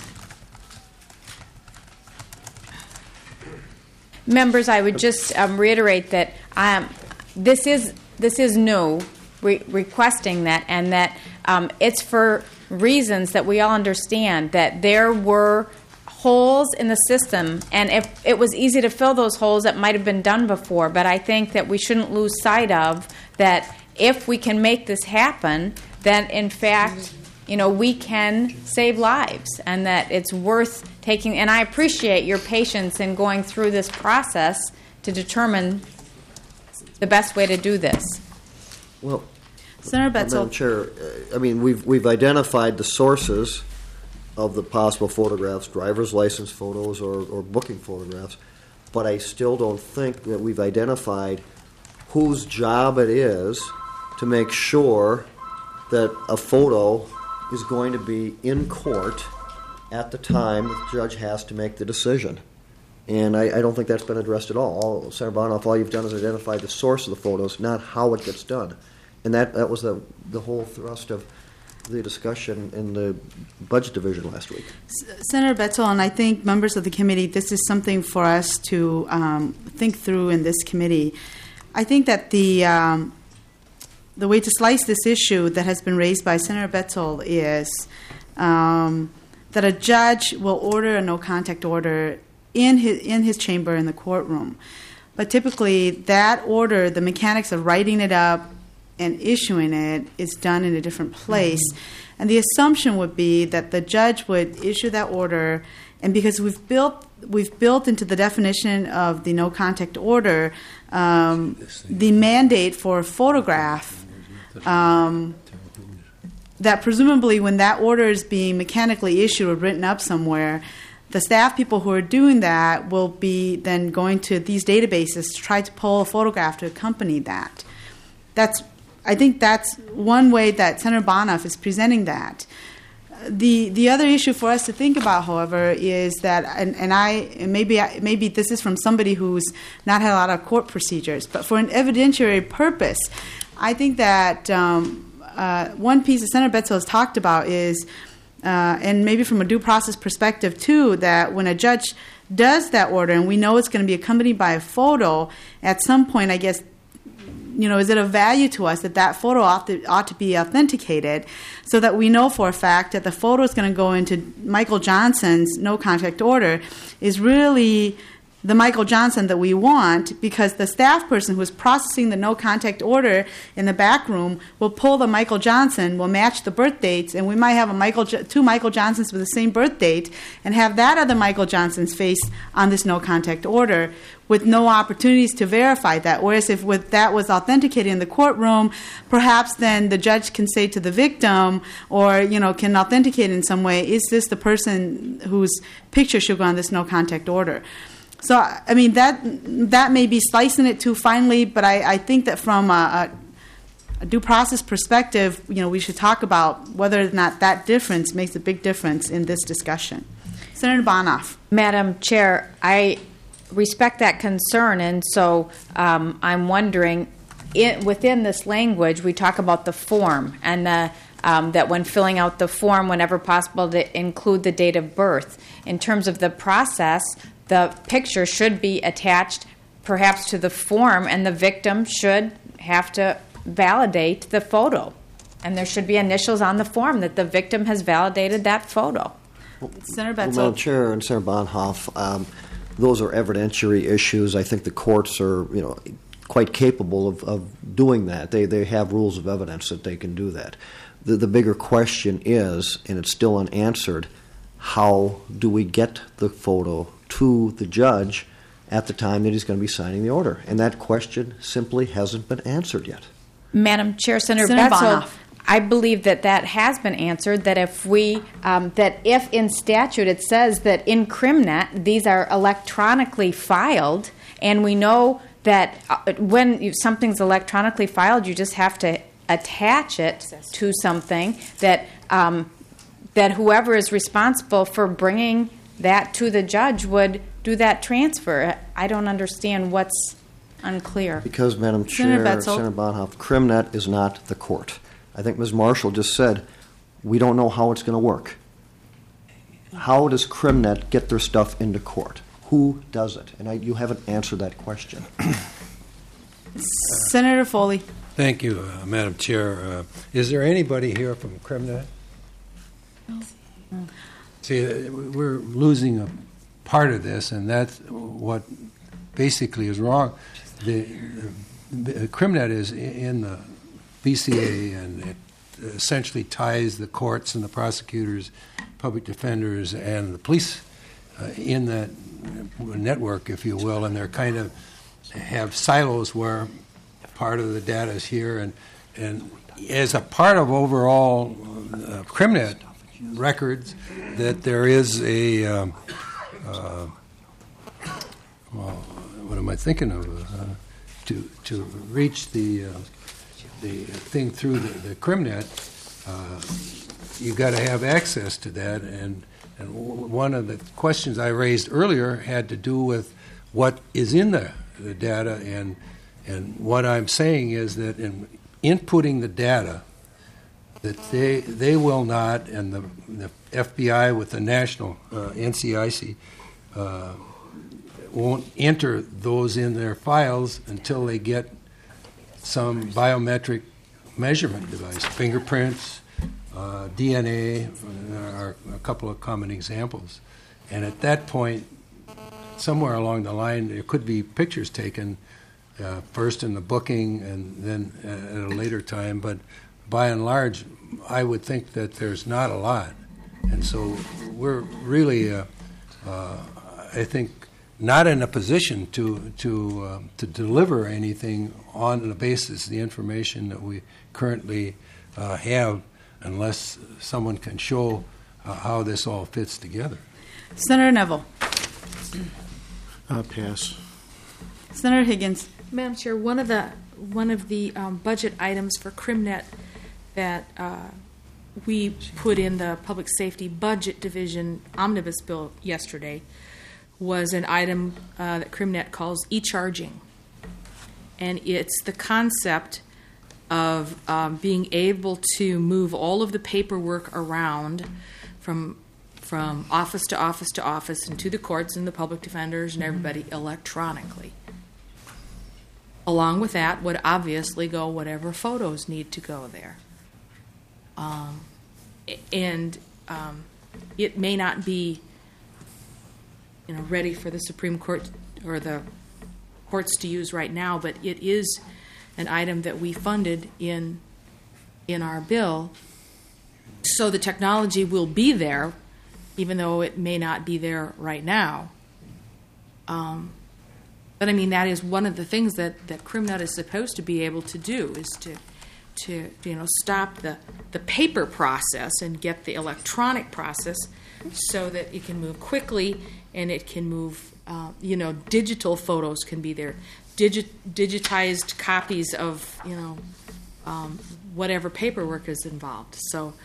Members, I would just reiterate that this is new, requesting that, and that it's for reasons that we all understand, that there were holes in the system, and if it was easy to fill those holes, it might have been done before. But I think that we shouldn't lose sight of that if we can make this happen, then in fact, we can save lives, and that it's worth taking. And I appreciate your patience in going through this process to determine the best way to do this. Well, Senator Betzel. Madam Chair, we've identified the sources of the possible photographs, driver's license photos or booking photographs, but I still don't think that we've identified whose job it is to make sure that a photo is going to be in court at the time the judge has to make the decision. And I don't think that's been addressed at all. Senator Bonoff, all you've done is identify the source of the photos, not how it gets done. And that was the whole thrust of the discussion in the Budget Division last week. Senator Betzel, and I think members of the committee, this is something for us to think through in this committee. I think that the way to slice this issue that has been raised by Senator Betzel is that a judge will order a no-contact order in his chamber in the courtroom. But typically that order, the mechanics of writing it up and issuing it, is done in a different place. Mm-hmm. And the assumption would be that the judge would issue that order, and because we've built into the definition of the no-contact order the mandate for a photograph, that presumably when that order is being mechanically issued or written up somewhere, the staff people who are doing that will be then going to these databases to try to pull a photograph to accompany that. I think that's one way that Senator Bonoff is presenting that. The other issue for us to think about, however, is that, and maybe this is from somebody who's not had a lot of court procedures, but for an evidentiary purpose, I think that one piece that Senator Betzel has talked about is, and maybe from a due process perspective too, that when a judge does that order, and we know it's going to be accompanied by a photo, at some point, I guess, is it of value to us that that photo ought to be authenticated so that we know for a fact that the photo is going to go into Michael Johnson's no-contact order is really the Michael Johnson that we want, because the staff person who is processing the no-contact order in the back room will pull the Michael Johnson, will match the birth dates, and we might have two Michael Johnsons with the same birth date and have that other Michael Johnson's face on this no-contact order with no opportunities to verify that. Whereas if that was authenticated in the courtroom, perhaps then the judge can say to the victim, or can authenticate in some way, is this the person whose picture should go on this no-contact order? So, that may be slicing it too finely, but I think that from a due process perspective, we should talk about whether or not that difference makes a big difference in this discussion. Senator Bonoff. Madam Chair, I respect that concern, and so I'm wondering, within this language, we talk about the form, and that when filling out the form, whenever possible, to include the date of birth. In terms of the process, the picture should be attached perhaps to the form, and the victim should have to validate the photo. And there should be initials on the form that the victim has validated that photo. Senator Betzel. Madam Chair and Senator Bonhoeff, those are evidentiary issues. I think the courts are, quite capable of doing that. They have rules of evidence that they can do that. The bigger question is, and it's still unanswered, how do we get the photo to the judge at the time that he's going to be signing the order? And that question simply hasn't been answered yet. Madam Chair, Senator Senator Betzel, Bonoff. I believe that has been answered, that if if in statute it says that in CrimNet these are electronically filed, and we know that when something's electronically filed, you just have to attach it to something, that whoever is responsible for bringing that to the judge would do that transfer. I don't understand what's unclear. Because, Madam Senator Chair, Betzel. Senator Bonhoeff, CrimNet is not the court. I think Ms. Marshall just said, we don't know how it's going to work. How does CrimNet get their stuff into court? Who does it? And you haven't answered that question. Senator Foley. Thank you, Madam Chair. Is there anybody here from CrimNet? See, we're losing a part of this, and that's what basically is wrong. The CrimNet is in the BCA, and it essentially ties the courts and the prosecutors, public defenders, and the police in that network, if you will, and they're kind of have silos where part of the data is here, and as a part of overall CrimNet records, that there is a what am I thinking of? To reach the thing through the CrimNet, you got to have access to that. And one of the questions I raised earlier had to do with what is in the data, and what I'm saying is that in inputting the data, that they will not, and the FBI with the national NCIC won't enter those in their files until they get some biometric measurement device, fingerprints, DNA are a couple of common examples. And at that point, somewhere along the line, there could be pictures taken first in the booking and then at a later time. But by and large, I would think that there's not a lot. And so we're really, I think, not in a position to deliver anything on the basis of the information that we currently have, unless someone can show how this all fits together. Senator Neville. Pass. Senator Higgins. Madam Chair, one of the budget items for CrimNet that we put in the Public Safety Budget Division Omnibus Bill yesterday was an item that CrimNet calls e-charging. And it's the concept of being able to move all of the paperwork around from office to office to office and to the courts and the public defenders and everybody electronically. Along with that would obviously go whatever photos need to go there. It may not be ready for the Supreme Court or the courts to use right now, but it is an item that we funded in our bill, so the technology will be there, even though it may not be there right now. But I mean, that is one of the things that CrimNet is supposed to be able to do, is to stop the paper process and get the electronic process so that it can move quickly and it can move, digital photos can be there, digitized copies of, whatever paperwork is involved. So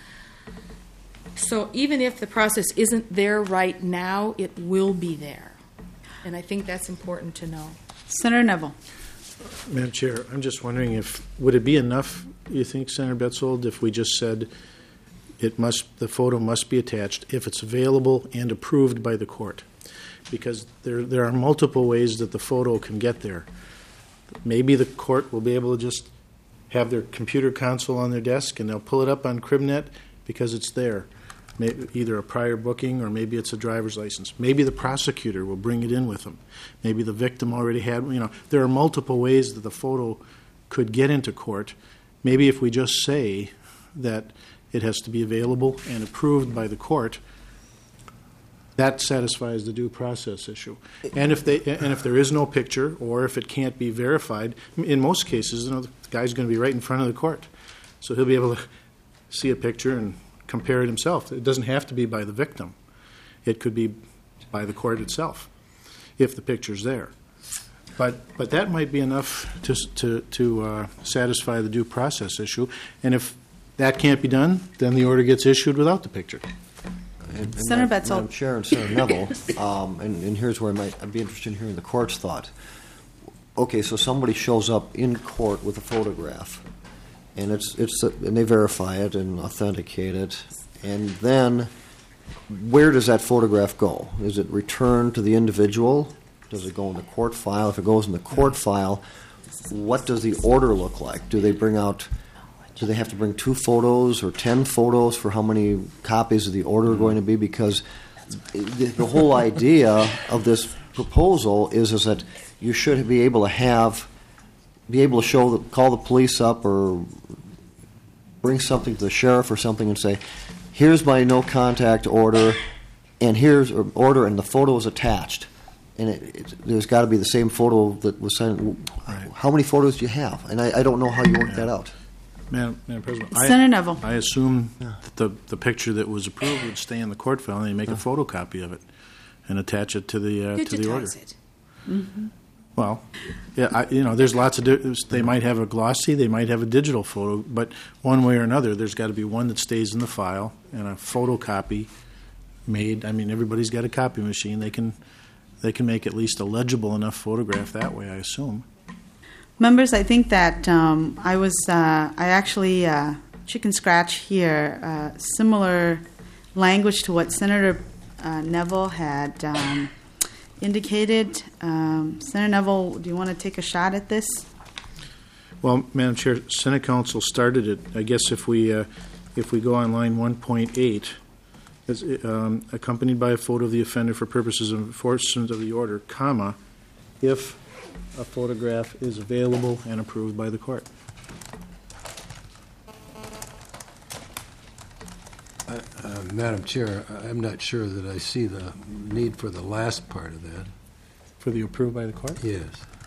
even if the process isn't there right now, it will be there. And I think that's important to know. Senator Neville. Madam Chair, I'm just wondering would it be enough, you think, Senator Betzold, if we just said the photo must be attached if it's available and approved by the court? Because there are multiple ways that the photo can get there. Maybe the court will be able to just have their computer console on their desk and they'll pull it up on CrimNet because it's there. Maybe either a prior booking or maybe it's a driver's license. Maybe the prosecutor will bring it in with them. Maybe the victim already had, there are multiple ways that the photo could get into court. Maybe if we just say that it has to be available and approved by the court, that satisfies the due process issue. And if there is no picture or if it can't be verified, in most cases, the guy's going to be right in front of the court. So he'll be able to see a picture and compare it himself. It doesn't have to be by the victim. It could be by the court itself, if the picture's there. But that might be enough to satisfy the due process issue. And if that can't be done, then the order gets issued without the picture. Senator Betzold. Madam Chair and Senator Neville, and here's where I'd be interested in hearing the court's thought. Okay, so somebody shows up in court with a photograph, and and they verify it and authenticate it, and then where does that photograph go? Is it returned to the individual? Does it go in the court file? If it goes in the court file, what does the order look like? Do they have to bring 2 photos or 10 photos for how many copies of the order are going to be? Because the whole idea of this proposal is that you should be able to call the police up or bring something to the sheriff or something and say, here's my no contact order, and here's an order, and the photo is attached. And there's got to be the same photo that was sent. Right. How many photos do you have? And I don't know how you work that out. Madam President, Senator Neville. I assume that the picture that was approved would stay in the court file, and they make a photocopy of it and attach it to the order. Digitize it. Mm-hmm. Well, there's lots of. They might have a glossy, they might have a digital photo, but one way or another, there's got to be one that stays in the file and a photocopy made. I mean, everybody's got a copy machine. They can make at least a legible enough photograph that way, I assume. Members, I think that I actually chicken scratch here similar language to what Senator Neville had indicated. Senator Neville, do you want to take a shot at this? Well, Madam Chair, Senate Council started it. I guess if we go on line 1.8, it's, accompanied by a photo of the offender for purposes of enforcement of the order, comma, if a photograph is available and approved by the court. Madam Chair, I'm not sure that I see the need for the last part of that. For the approved by the court? Yes.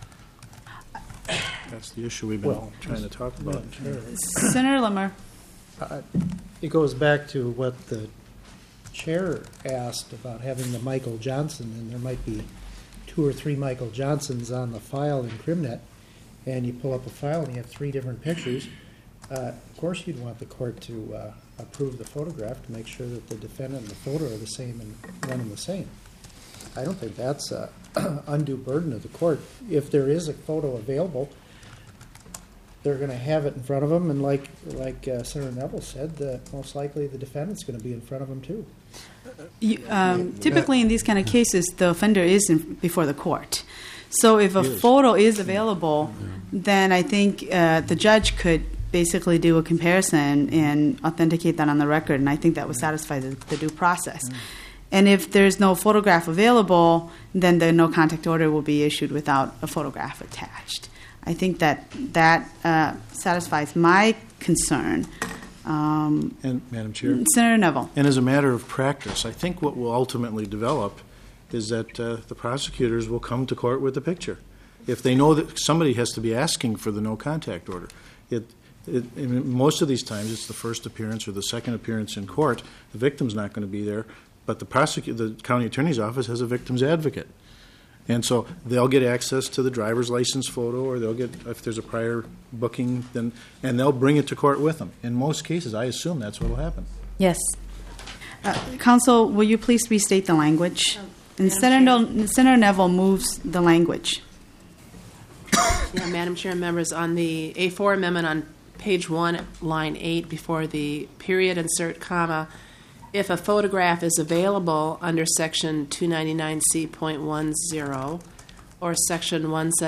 That's the issue we've been trying to talk about. Senator Limmer. It goes back to what the chair asked about having the Michael Johnson, and there might be 2 or 3 Michael Johnsons on the file in CrimNet, and you pull up a file and you have 3 different pictures. Of course you'd want the court to approve the photograph to make sure that the defendant and the photo are the same and one and the same. I don't think that's an undue burden of the court. If there is a photo available, they're going to have it in front of them, and like Senator Neville said, most likely the defendant's going to be in front of them too. Typically in these kind of cases, the offender is before the court. So if a photo is available, then I think the judge could basically do a comparison and authenticate that on the record, and I think that would satisfy the due process. And if there's no photograph available, then the no contact order will be issued without a photograph attached. I think that satisfies my concern. And Madam Chair? Senator Neville. And as a matter of practice, I think what will ultimately develop is that the prosecutors will come to court with the picture. If they know that somebody has to be asking for the no contact order. Most of these times it's the first appearance or the second appearance in court. The victim's not going to be there, but the county attorney's office has a victim's advocate. And so they'll get access to the driver's license photo, or they'll get, if there's a prior booking, then, and they'll bring it to court with them. In most cases, I assume that's what will happen. Yes. Counsel, will you please restate the language? And Senator Neville moves the language. Yeah, Madam Chair and members, on the A4 amendment on page 1, line 8, before the period, insert comma, if a photograph is available under section 299C.10 or section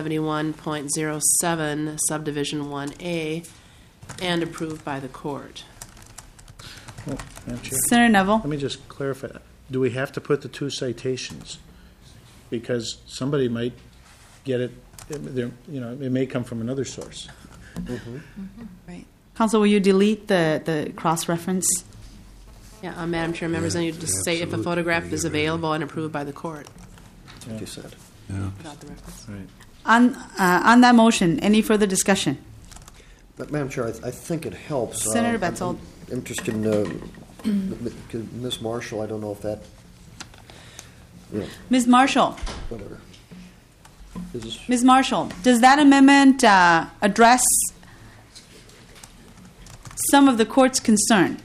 171.07, subdivision 1A, and approved by the court. Well, Madam Chair, Senator Neville? let me just clarify. Do we have to put the 2 citations? Because somebody might get it, you know, it may come from another source. Right. Counsel, will you delete the cross-reference? Yeah, Madam Chair, members, I need to say if a photograph is available and approved by the court. That's what you said. Without the reference. Right. On that motion, any further discussion? But, Madam Chair, I think it helps. Senator Betzold. I'm interested in Ms. Marshall. I don't know if that, you know, Ms. Marshall. whatever. Ms. Marshall, does that amendment address some of the court's concerns?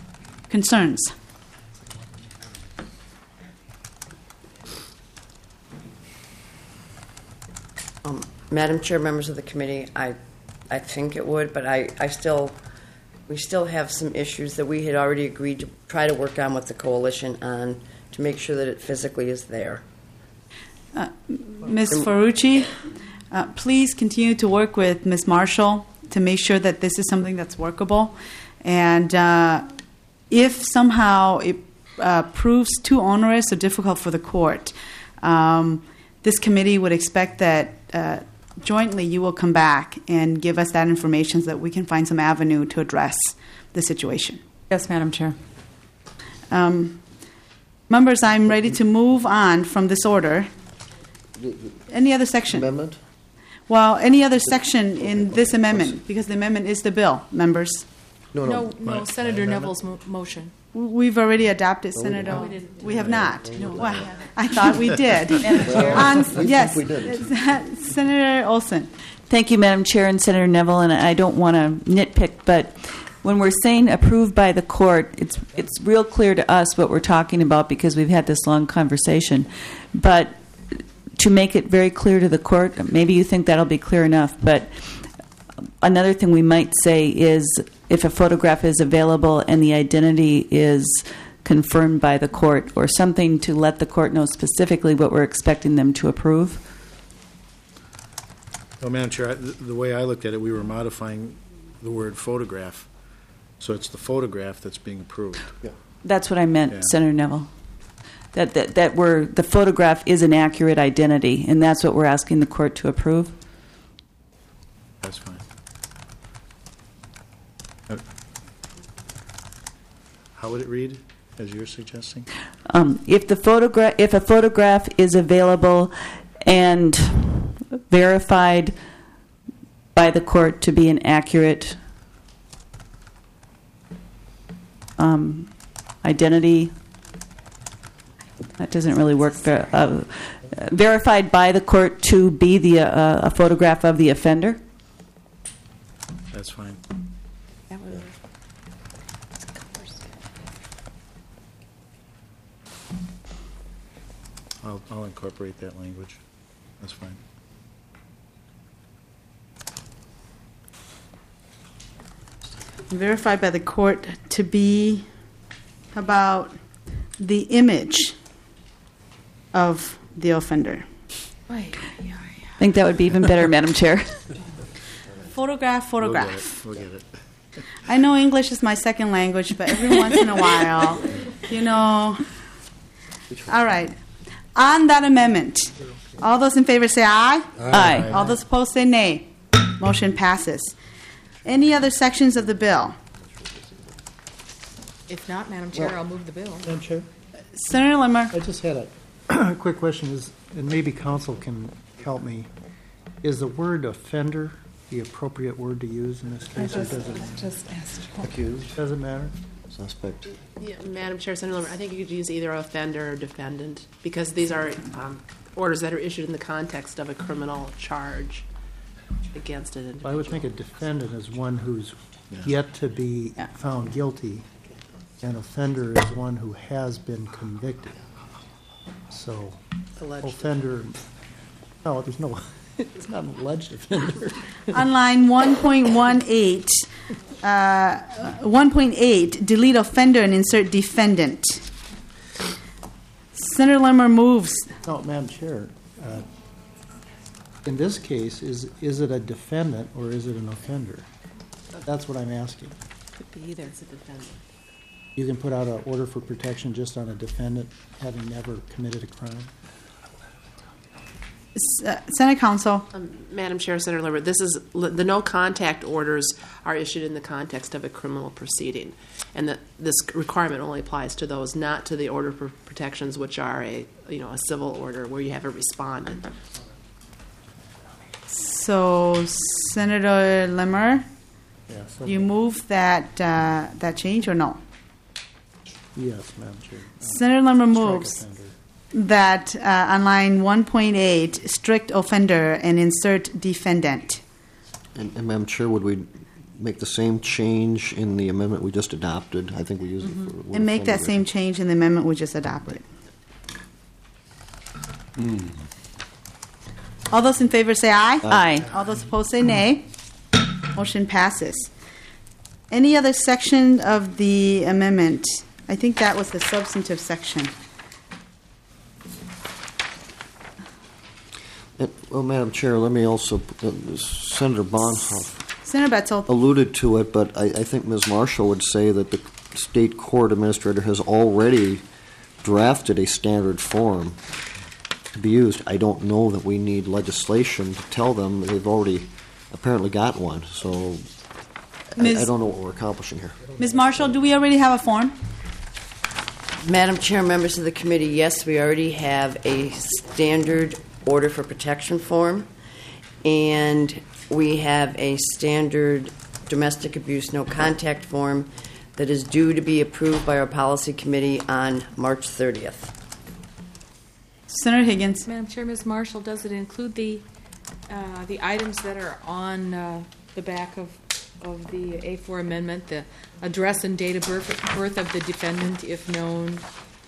Madam Chair, members of the committee, I think it would, but we still have some issues that we had already agreed to try to work on with the coalition on to make sure that it physically is there. Ms. Ferrucci, please continue to work with Ms. Marshall to make sure that this is something that's workable. And if somehow it proves too onerous or difficult for the court, this committee would expect that jointly you will come back and give us that information so that we can find some avenue to address the situation. Yes, Madam Chair. Members, I'm ready to move on from this order. Any other section? Amendment? Well, any other section in this amendment, because the amendment is the bill, members. No, Senator Neville's motion. We've already adopted, Senator. We have not. Well, I thought we did. Yes, we did. Senator Olson. Thank you, Madam Chair and Senator Neville, and I don't want to nitpick, but when we're saying approved by the court, it's real clear to us what we're talking about because we've had this long conversation. But to make it very clear to the court, maybe you think that'll be clear enough, but another thing we might say is if a photograph is available and the identity is confirmed by the court, or something to let the court know specifically what we're expecting them to approve. Well, Madam Chair, the way I looked at it, we were modifying the word photograph. So it's the photograph that's being approved. Yeah. That's what I meant, Yeah. Senator Neville. That the photograph is an accurate identity, and that's what we're asking the court to approve. That's fine. How would it read, as you're suggesting? If a photograph is available and verified by the court to be an accurate identity, that doesn't really work. Verified by the court to be a photograph of the offender. That's fine. I'll incorporate that language. That's fine. Verified by the court to be about the image of the offender. I think that would be even better, Madam Chair. Photograph. We'll get it. I know English is my second language, but every once in a while, you know. All right. On that amendment, all those in favor say aye. Aye. All those opposed say nay. Motion passes. Any other sections of the bill? If not, Madam Chair, I'll move the bill. Madam Chair, Senator Limmer. I just had a quick question, and maybe counsel can help me. Is the word offender the appropriate word to use in this case, or does it Just asked. Accused, doesn't matter? Suspect. Yeah, Madam Chair, Senator Limmer, I think you could use either offender or defendant because these are orders that are issued in the context of a criminal charge against an individual. I would think a defendant is one who's yet to be found guilty. An offender is one who has been convicted. So, Alleged. offender, no, there's no, it's not an alleged offender. On line 1.18, 1.8, delete offender and insert defendant. Senator Lemmer moves. No, Madam Chair, in this case, is it a defendant or is it an offender? That's what I'm asking. Could be either. It's a defendant. You can put out an order for protection just on a defendant having never committed a crime? Senate Counsel. Madam Chair, Senator Lambert, this is the no contact orders are issued in the context of a criminal proceeding, and that this requirement only applies to those, not to the order for protections, which are a civil order where you have a respondent. So, Senator Lemmer, Yeah, so you move that that change or no? yes, Madam Chair. Senator Lemmer Strike moves offender. that on line 1.8, strict offender and insert defendant. And Madam Chair, would we make the same change in the amendment we just adopted? I think we used it for. And make that same change in the amendment we just adopted. All those in favor say aye. Aye. All those opposed say nay. Motion passes. Any other section of the amendment? I think that was the substantive section. Well, Madam Chair, let me also, Senator Bonhoeff Senator Betzel. alluded to it, but I think Ms. Marshall would say that the state court administrator has already drafted a standard form to be used. I don't know that we need legislation to tell them that they've already apparently got one, so I don't know what we're accomplishing here. Ms. Marshall, do we already have a form? Madam Chair, members of the committee, yes, we already have a standard order for protection form, and we have a standard domestic abuse no contact form that is due to be approved by our policy committee on March 30th. Senator Higgins. Madam Chair, Ms. Marshall, does it include the items that are on the back of the A4 amendment, the address and date of birth of the defendant, if known?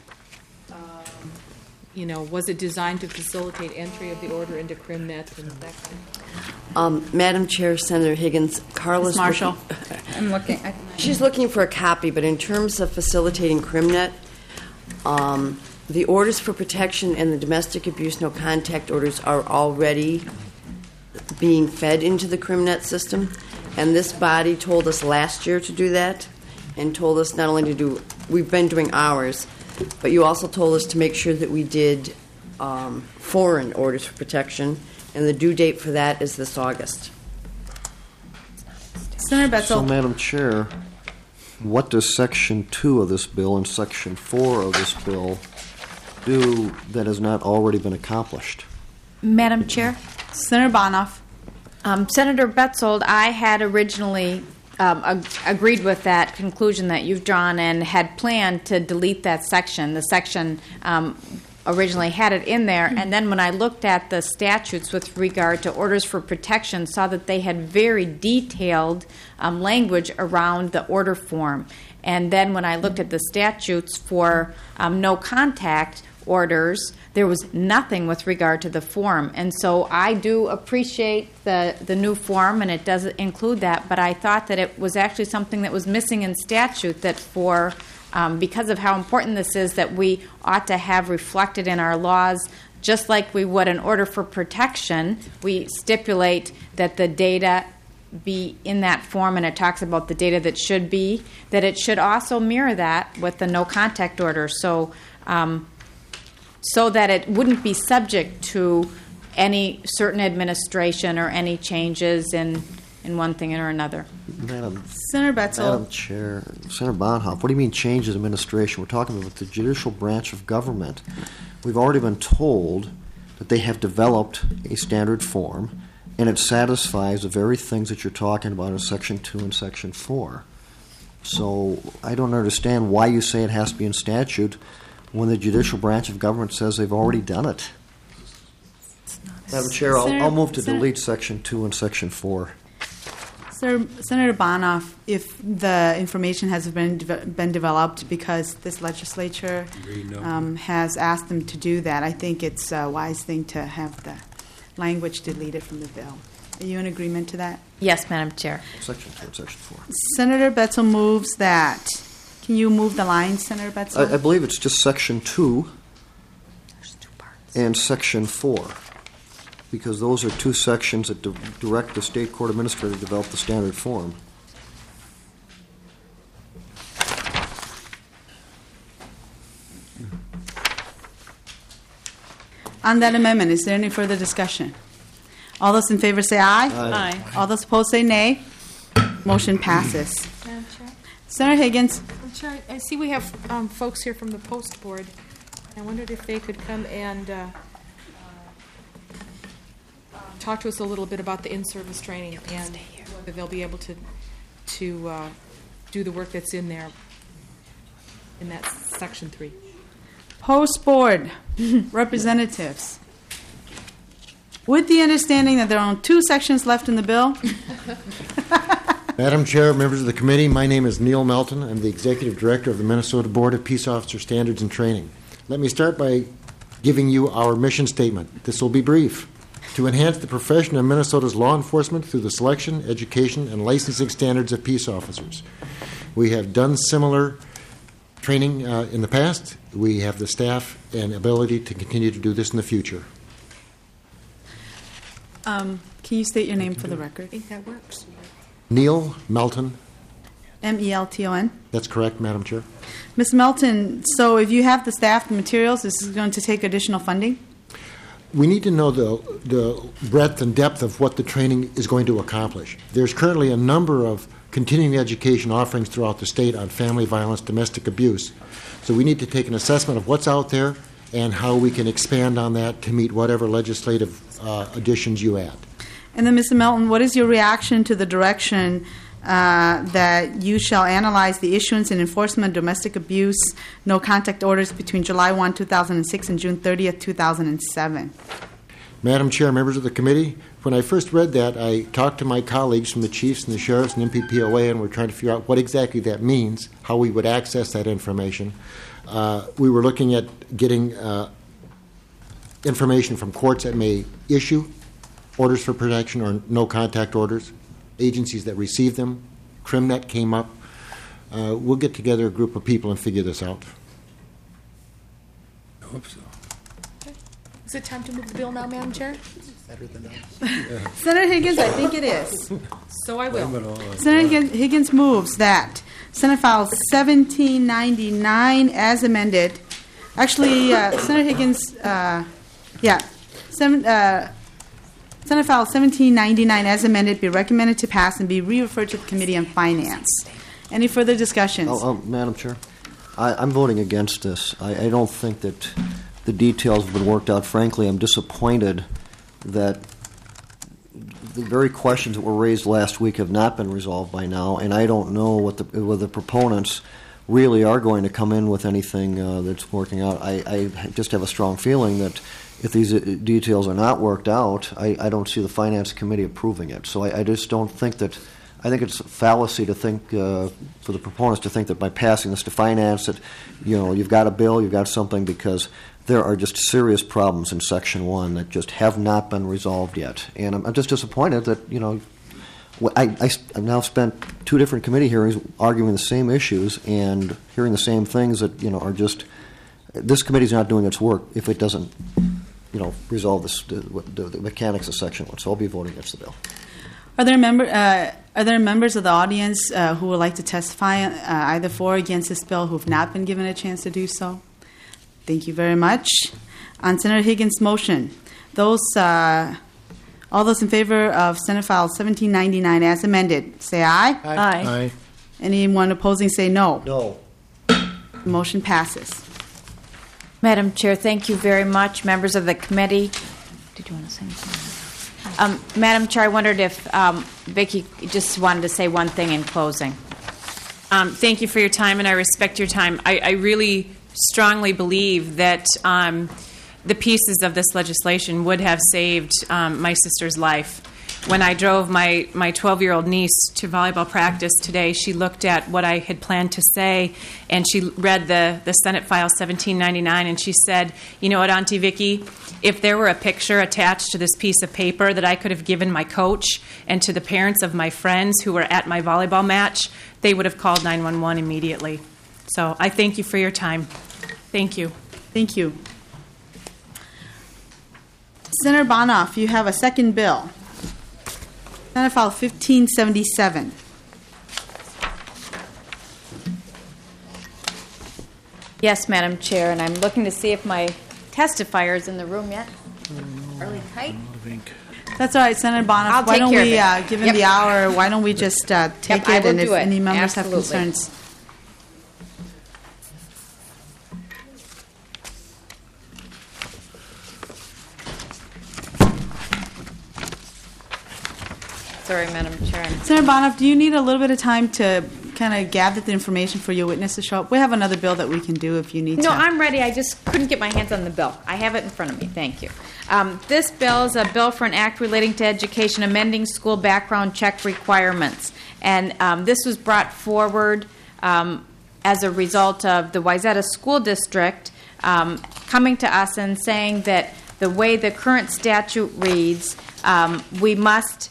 Was it designed to facilitate entry of the order into CrimNet and that kind of Madam Chair, Senator Higgins, Carla's Ms. Marshall. I'm looking. She's looking for a copy, but in terms of facilitating CrimNet, the orders for protection and the domestic abuse no contact orders are already being fed into the CrimNet system, and this body told us last year to do that, and told us not only to do, we've been doing ours, but you also told us to make sure that we did foreign orders for protection, and the due date for that is this August. Senator Betzel. So, Madam Chair, what does Section 2 of this bill and Section 4 of this bill do that has not already been accomplished? Madam Chair? Senator Bonhoeff. Senator Betzold, I had originally agreed with that conclusion that you've drawn and had planned to delete that section. The section originally had it in there, and then when I looked at the statutes with regard to orders for protection, saw that they had very detailed language around the order form. And then when I looked at the statutes for no contact orders, there was nothing with regard to the form. And so I do appreciate the new form, and it does include that, but I thought that it was actually something that was missing in statute that for because of how important this is, that we ought to have reflected in our laws, just like we would an order for protection. We stipulate that the data be in that form, and it talks about the data that should be, that it should also mirror that with the no contact order. So that it wouldn't be subject to any certain administration or any changes in one thing or another. Senator Betzel. Madam Chair, Senator Bonhoeff, what do you mean changes in administration? We're talking about the judicial branch of government. We've already been told that they have developed a standard form, and it satisfies the very things that you're talking about in Section 2 and Section 4. So I don't understand why you say it has to be in statute when the judicial branch of government says they've already done it. Madam Chair, Senator- I'll move to Senator- delete Section 2 and Section 4. Senator Bonoff, if the information has been developed because this legislature has asked them to do that, I think it's a wise thing to have the language deleted from the bill. Are you in agreement to that? Yes, Madam Chair. Section 2 and Section 4. Senator Betzel moves that. Can you move the line, Senator Betzel? I believe it's just Section 2 and Section 4, because those are two sections that direct the State Court Administrator to develop the standard form. On that amendment, is there any further discussion? All those in favor say aye. Aye. All those opposed say nay. Motion passes. Madam Chair? Senator Higgins. Madam Chair, I see we have folks here from the Post Board. I wondered if they could come and talk to us a little bit about the in-service training and whether they'll be able to do the work that's in there, in that Section 3. Post Board representatives. With the understanding that there are only 2 sections left in the bill, Madam Chair, members of the committee, my name is Neil Melton. I'm the Executive Director of the Minnesota Board of Peace Officer Standards and Training. Let me start by giving you our mission statement. This will be brief. To enhance the profession of Minnesota's law enforcement through the selection, education, and licensing standards of peace officers. We have done similar training in the past. We have the staff and ability to continue to do this in the future. can you state your name for the record? I think that works. Neil Melton. Melton. That's correct, Madam Chair. Ms. Melton, so if you have the staff and materials, this is going to take additional funding? We need to know the breadth and depth of what the training is going to accomplish. There's currently a number of continuing education offerings throughout the state on family violence, domestic abuse. So we need to take an assessment of what's out there and how we can expand on that to meet whatever legislative additions you add. And then, Mr. Melton, what is your reaction to the direction that you shall analyze the issuance and enforcement of domestic abuse no contact orders between July 1, 2006 and June 30, 2007? Madam Chair, members of the committee, when I first read that, I talked to my colleagues from the chiefs and the sheriffs and MPPOA, and we're trying to figure out what exactly that means, how we would access that information. We were looking at getting information from courts that may issue orders for protection or no contact orders, agencies that receive them. CrimNet came up. We'll get together a group of people and figure this out. I hope so. Is it time to move the bill now, Madam Chair? Senator Higgins, I think it is. So I will. Senator Higgins moves that Senate File 1799 as amended. Actually, Senator Higgins, Senate File 1799 as amended be recommended to pass and be re-referred to the Committee on Finance. Any further discussions? Madam Chair, I'm voting against this. I don't think that the details have been worked out. Frankly, I'm disappointed that the very questions that were raised last week have not been resolved by now, and I don't know whether the proponents really are going to come in with anything that's working out. I just have a strong feeling that if these details are not worked out, I don't see the Finance Committee approving it. So I just don't think that. I think it's a fallacy to think for the proponents to think that by passing this to Finance that you've got a bill, you've got something, because there are just serious problems in Section 1 that just have not been resolved yet. And I'm just disappointed that I've now spent 2 different committee hearings arguing the same issues and hearing the same things that are just. This committee's not doing its work if it doesn't resolve the mechanics of Section 1. So I'll be voting against the bill. Are there members of the audience who would like to testify either for or against this bill who have not been given a chance to do so? Thank you very much. On Senator Higgins' motion, all those in favor of Senate File 1799 as amended, say aye. Aye. Anyone opposing, say no. No. The motion passes. Madam Chair, thank you very much. Members of the committee. Did you want to say anything? Madam Chair, I wondered if Vicki just wanted to say one thing in closing. Thank you for your time, and I respect your time. I really strongly believe that the pieces of this legislation would have saved my sister's life. When I drove my 12-year-old niece to volleyball practice today, she looked at what I had planned to say, and she read the Senate File 1799, and she said, "You know what, Auntie Vicki, if there were a picture attached to this piece of paper that I could have given my coach and to the parents of my friends who were at my volleyball match, they would have called 911 immediately." So I thank you for your time. Thank you. Thank you. Senator Bonoff, you have a second bill. Senate File 1577. Yes, Madam Chair, and I'm looking to see if my testifier is in the room yet. Early Kite? That's all right, Senator Bonoff. I'll why take don't care we, of it. given Yep. the hour, why don't we just take Yep, I it, will and if do it. any members Absolutely. have concerns. Sorry, Madam Chair. Senator Bonoff, do you need a little bit of time to kind of gather the information for your witness to show up? We have another bill that we can do if you need to. No, I'm ready. I just couldn't get my hands on the bill. I have it in front of me. Thank you. This bill is a bill for an act relating to education, amending school background check requirements. And this was brought forward as a result of the Wayzata School District coming to us and saying that the way the current statute reads, we must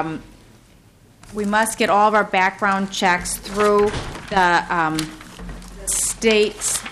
get all of our background checks through the state's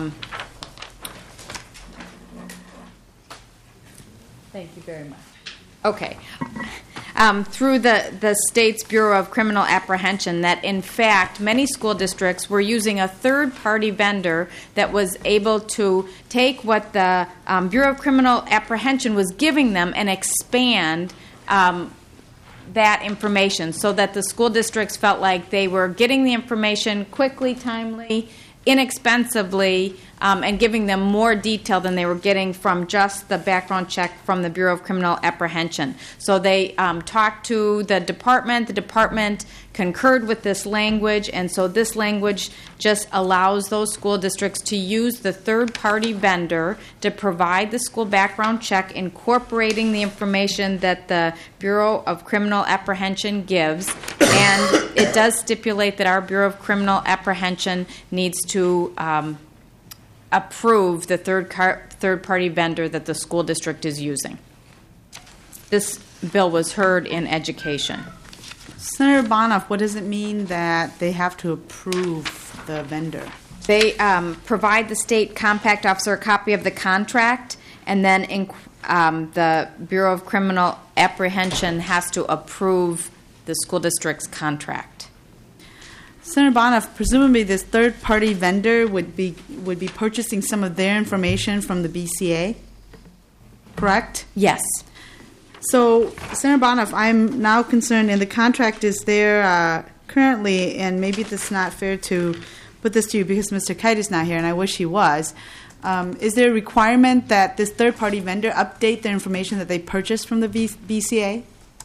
thank you very much. Okay. Through the state's Bureau of Criminal Apprehension, that in fact many school districts were using a third-party vendor that was able to take what the Bureau of Criminal Apprehension was giving them and expand that information so that the school districts felt like they were getting the information quickly, timely, inexpensively, and giving them more detail than they were getting from just the background check from the Bureau of Criminal Apprehension. So they talked to the department concurred with this language, and so this language just allows those school districts to use the third-party vendor to provide the school background check, incorporating the information that the Bureau of Criminal Apprehension gives, and it does stipulate that our Bureau of Criminal Apprehension needs to approve the third-party vendor that the school district is using. This bill was heard in education. Senator Bonoff, what does it mean that they have to approve the vendor? They provide the state compact officer a copy of the contract, and then the Bureau of Criminal Apprehension has to approve the school district's contract. Senator Bonoff, presumably this third-party vendor would be purchasing some of their information from the BCA, correct? Yes. So, Senator Bonoff, I'm now concerned, and the contract is there currently, and maybe it's not fair to put this to you because Mr. Kite is not here, and I wish he was. Is there a requirement that this third-party vendor update the information that they purchased from the BCA?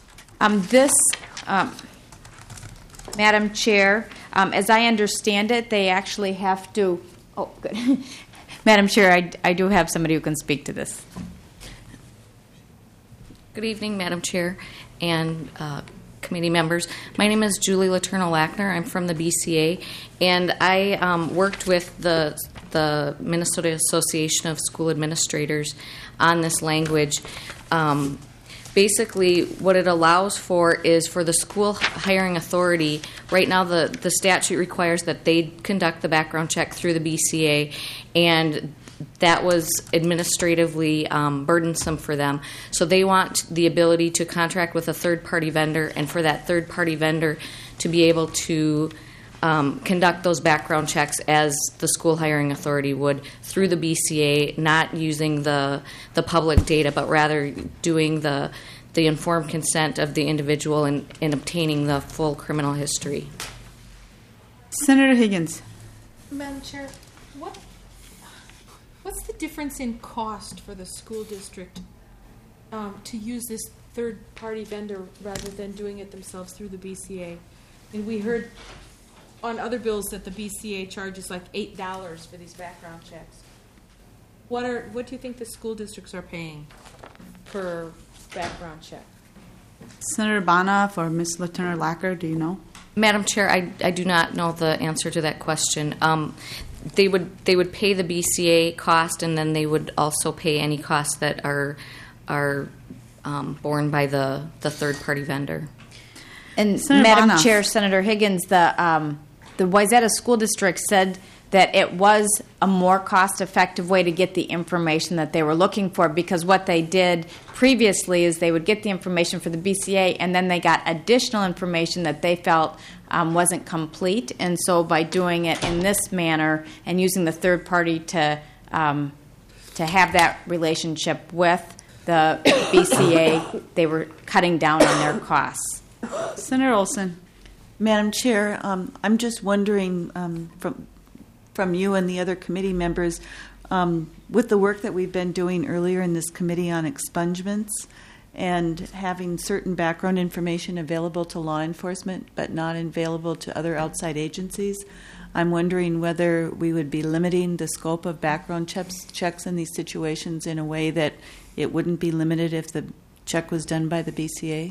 Madam Chair, as I understand it, they actually have to. Oh, good. Madam Chair, I do have somebody who can speak to this. Good evening, Madam Chair and committee members. My name is Julie Letourneau-Lackner. I'm from the BCA, and I worked with the Minnesota Association of School Administrators on this language. Basically, what it allows for is for the school hiring authority. Right now, the statute requires that they conduct the background check through the BCA, and that was administratively burdensome for them. So they want the ability to contract with a third-party vendor, and for that third-party vendor to be able to conduct those background checks as the school hiring authority would through the BCA, not using the public data, but rather doing the informed consent of the individual and obtaining the full criminal history. Senator Higgins. Madam Chair, what's the difference in cost for the school district to use this third-party vendor rather than doing it themselves through the BCA? And we heard on other bills that the BCA charges like $8 for these background checks. What do you think the school districts are paying per background check? Senator Bonoff or Ms. Lieutenant Lacker, do you know? Madam Chair, I do not know the answer to that question. They would pay the BCA cost, and then they would also pay any costs that are borne by the third party vendor. And Senator Madam Bonoff. Chair, Senator Higgins, the Wayzata School District said that it was a more cost-effective way to get the information that they were looking for, because what they did previously is they would get the information for the BCA, and then they got additional information that they felt wasn't complete. And so by doing it in this manner and using the third party to have that relationship with the BCA, they were cutting down on their costs. Senator Olson. Madam Chair, I'm just wondering from you and the other committee members, with the work that we've been doing earlier in this committee on expungements and having certain background information available to law enforcement but not available to other outside agencies, I'm wondering whether we would be limiting the scope of background checks in these situations in a way that it wouldn't be limited if the check was done by the BCA.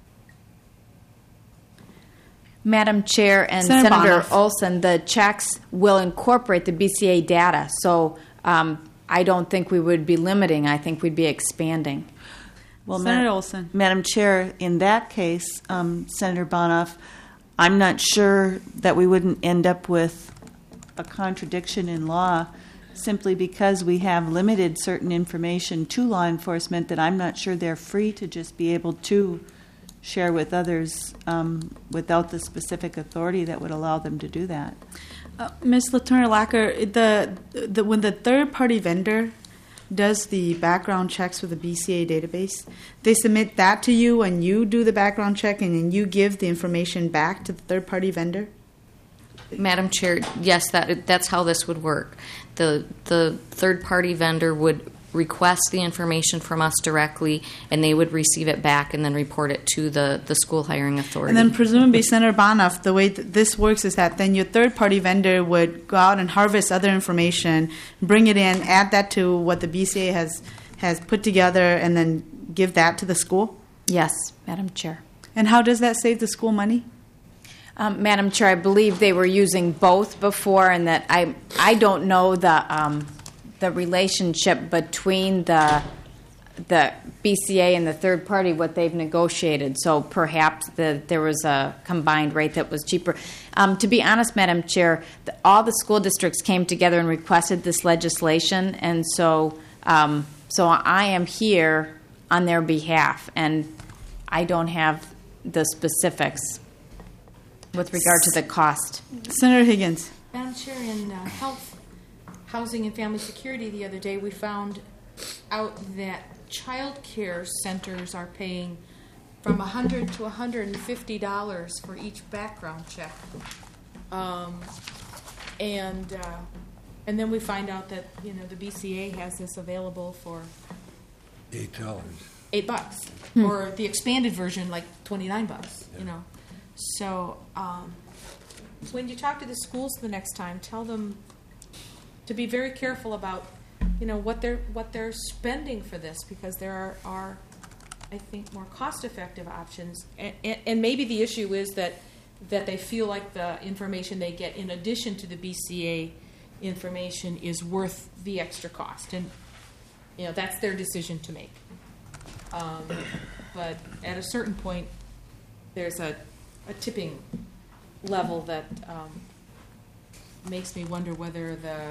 Madam Chair and Senator Senator Bonoff. Olson, the checks will incorporate the BCA data, so I don't think we would be limiting. I think we'd be expanding. Well, Senator Olson. Madam Chair, in that case, Senator Bonoff, I'm not sure that we wouldn't end up with a contradiction in law simply because we have limited certain information to law enforcement that I'm not sure they're free to just be able to share with others without the specific authority that would allow them to do that. Ms. Lieutenant Lacker, when the third-party vendor does the background checks with the BCA database, they submit that to you and you do the background check and then you give the information back to the third-party vendor? Madam Chair, yes, that's how this would work. The third party vendor would request the information from us directly, and they would receive it back and then report it to the school hiring authority. And then presumably, Senator Bonoff, the way this works is that then your third-party vendor would go out and harvest other information, bring it in, add that to what the BCA has put together, and then give that to the school? Yes, Madam Chair. And how does that save the school money? Madam Chair, I believe they were using both before, and that I don't know the relationship between the BCA and the third party, what they've negotiated. So perhaps there was a combined rate that was cheaper. To be honest, Madam Chair, all the school districts came together and requested this legislation, and so I am here on their behalf, and I don't have the specifics with regard to the cost. Senator Higgins. Madam Chair, in Housing and Family Security the other day, we found out that child care centers are paying from $100 to $150 for each background check, and then we find out that the BCA has this available for $8. $8, or the expanded version like $29. So when you talk to the schools the next time, tell them to be very careful about what they're spending for this, because there are I think more cost-effective options, and maybe the issue is that they feel like the information they get in addition to the BCA information is worth the extra cost, and that's their decision to make. But at a certain point, there's a tipping level that makes me wonder whether the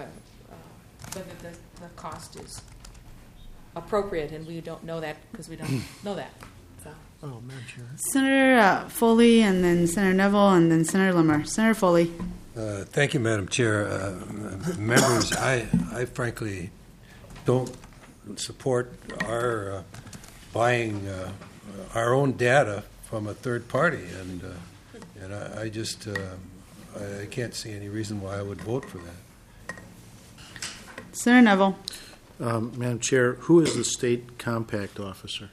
cost is appropriate, and we don't know that because we don't know that. So. Oh, Madam Chair. Senator Foley, and then Senator Neville, and then Senator Limmer. Senator Foley. Thank you, Madam Chair. Members, I frankly don't support our buying our own data from a third party, and I just I can't see any reason why I would vote for that. Senator Neville. Madam Chair, who is the state compact officer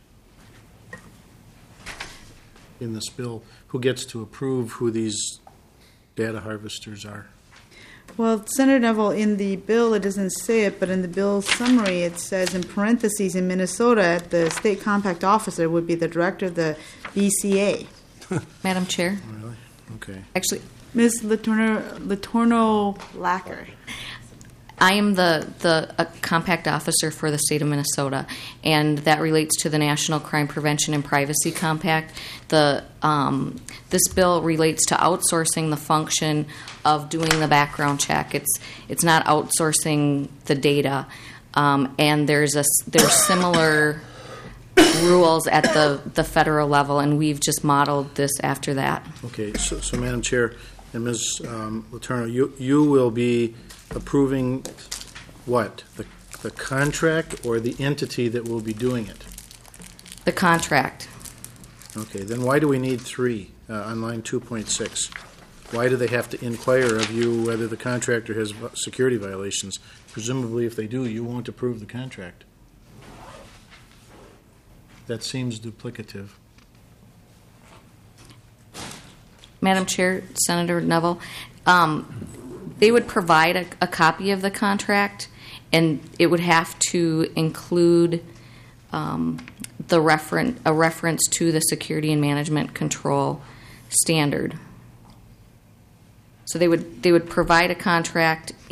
in this bill? Who gets to approve who these data harvesters are? Well, Senator Neville, in the bill, it doesn't say it, but in the bill summary, it says in parentheses, in Minnesota, the state compact officer would be the director of the BCA. Madam Chair? Really? Okay. Actually, Ms. Letourneau-Lacker. I am the compact officer for the state of Minnesota, and that relates to the National Crime Prevention and Privacy Compact. This bill relates to outsourcing the function of doing the background check. It's not outsourcing the data, and there's similar rules at the federal level, and we've just modeled this after that. Okay, so Madam Chair and Ms. Letourneau, you will be approving what? The contract or the entity that will be doing it? The contract. Okay, then why do we need 3 on line 2.6? Why do they have to inquire of you whether the contractor has security violations? Presumably, if they do, you won't approve the contract. That seems duplicative. Madam Chair, Senator Neville, they would provide a copy of the contract, and it would have to include a reference to the security and management control standard. So they would provide a contract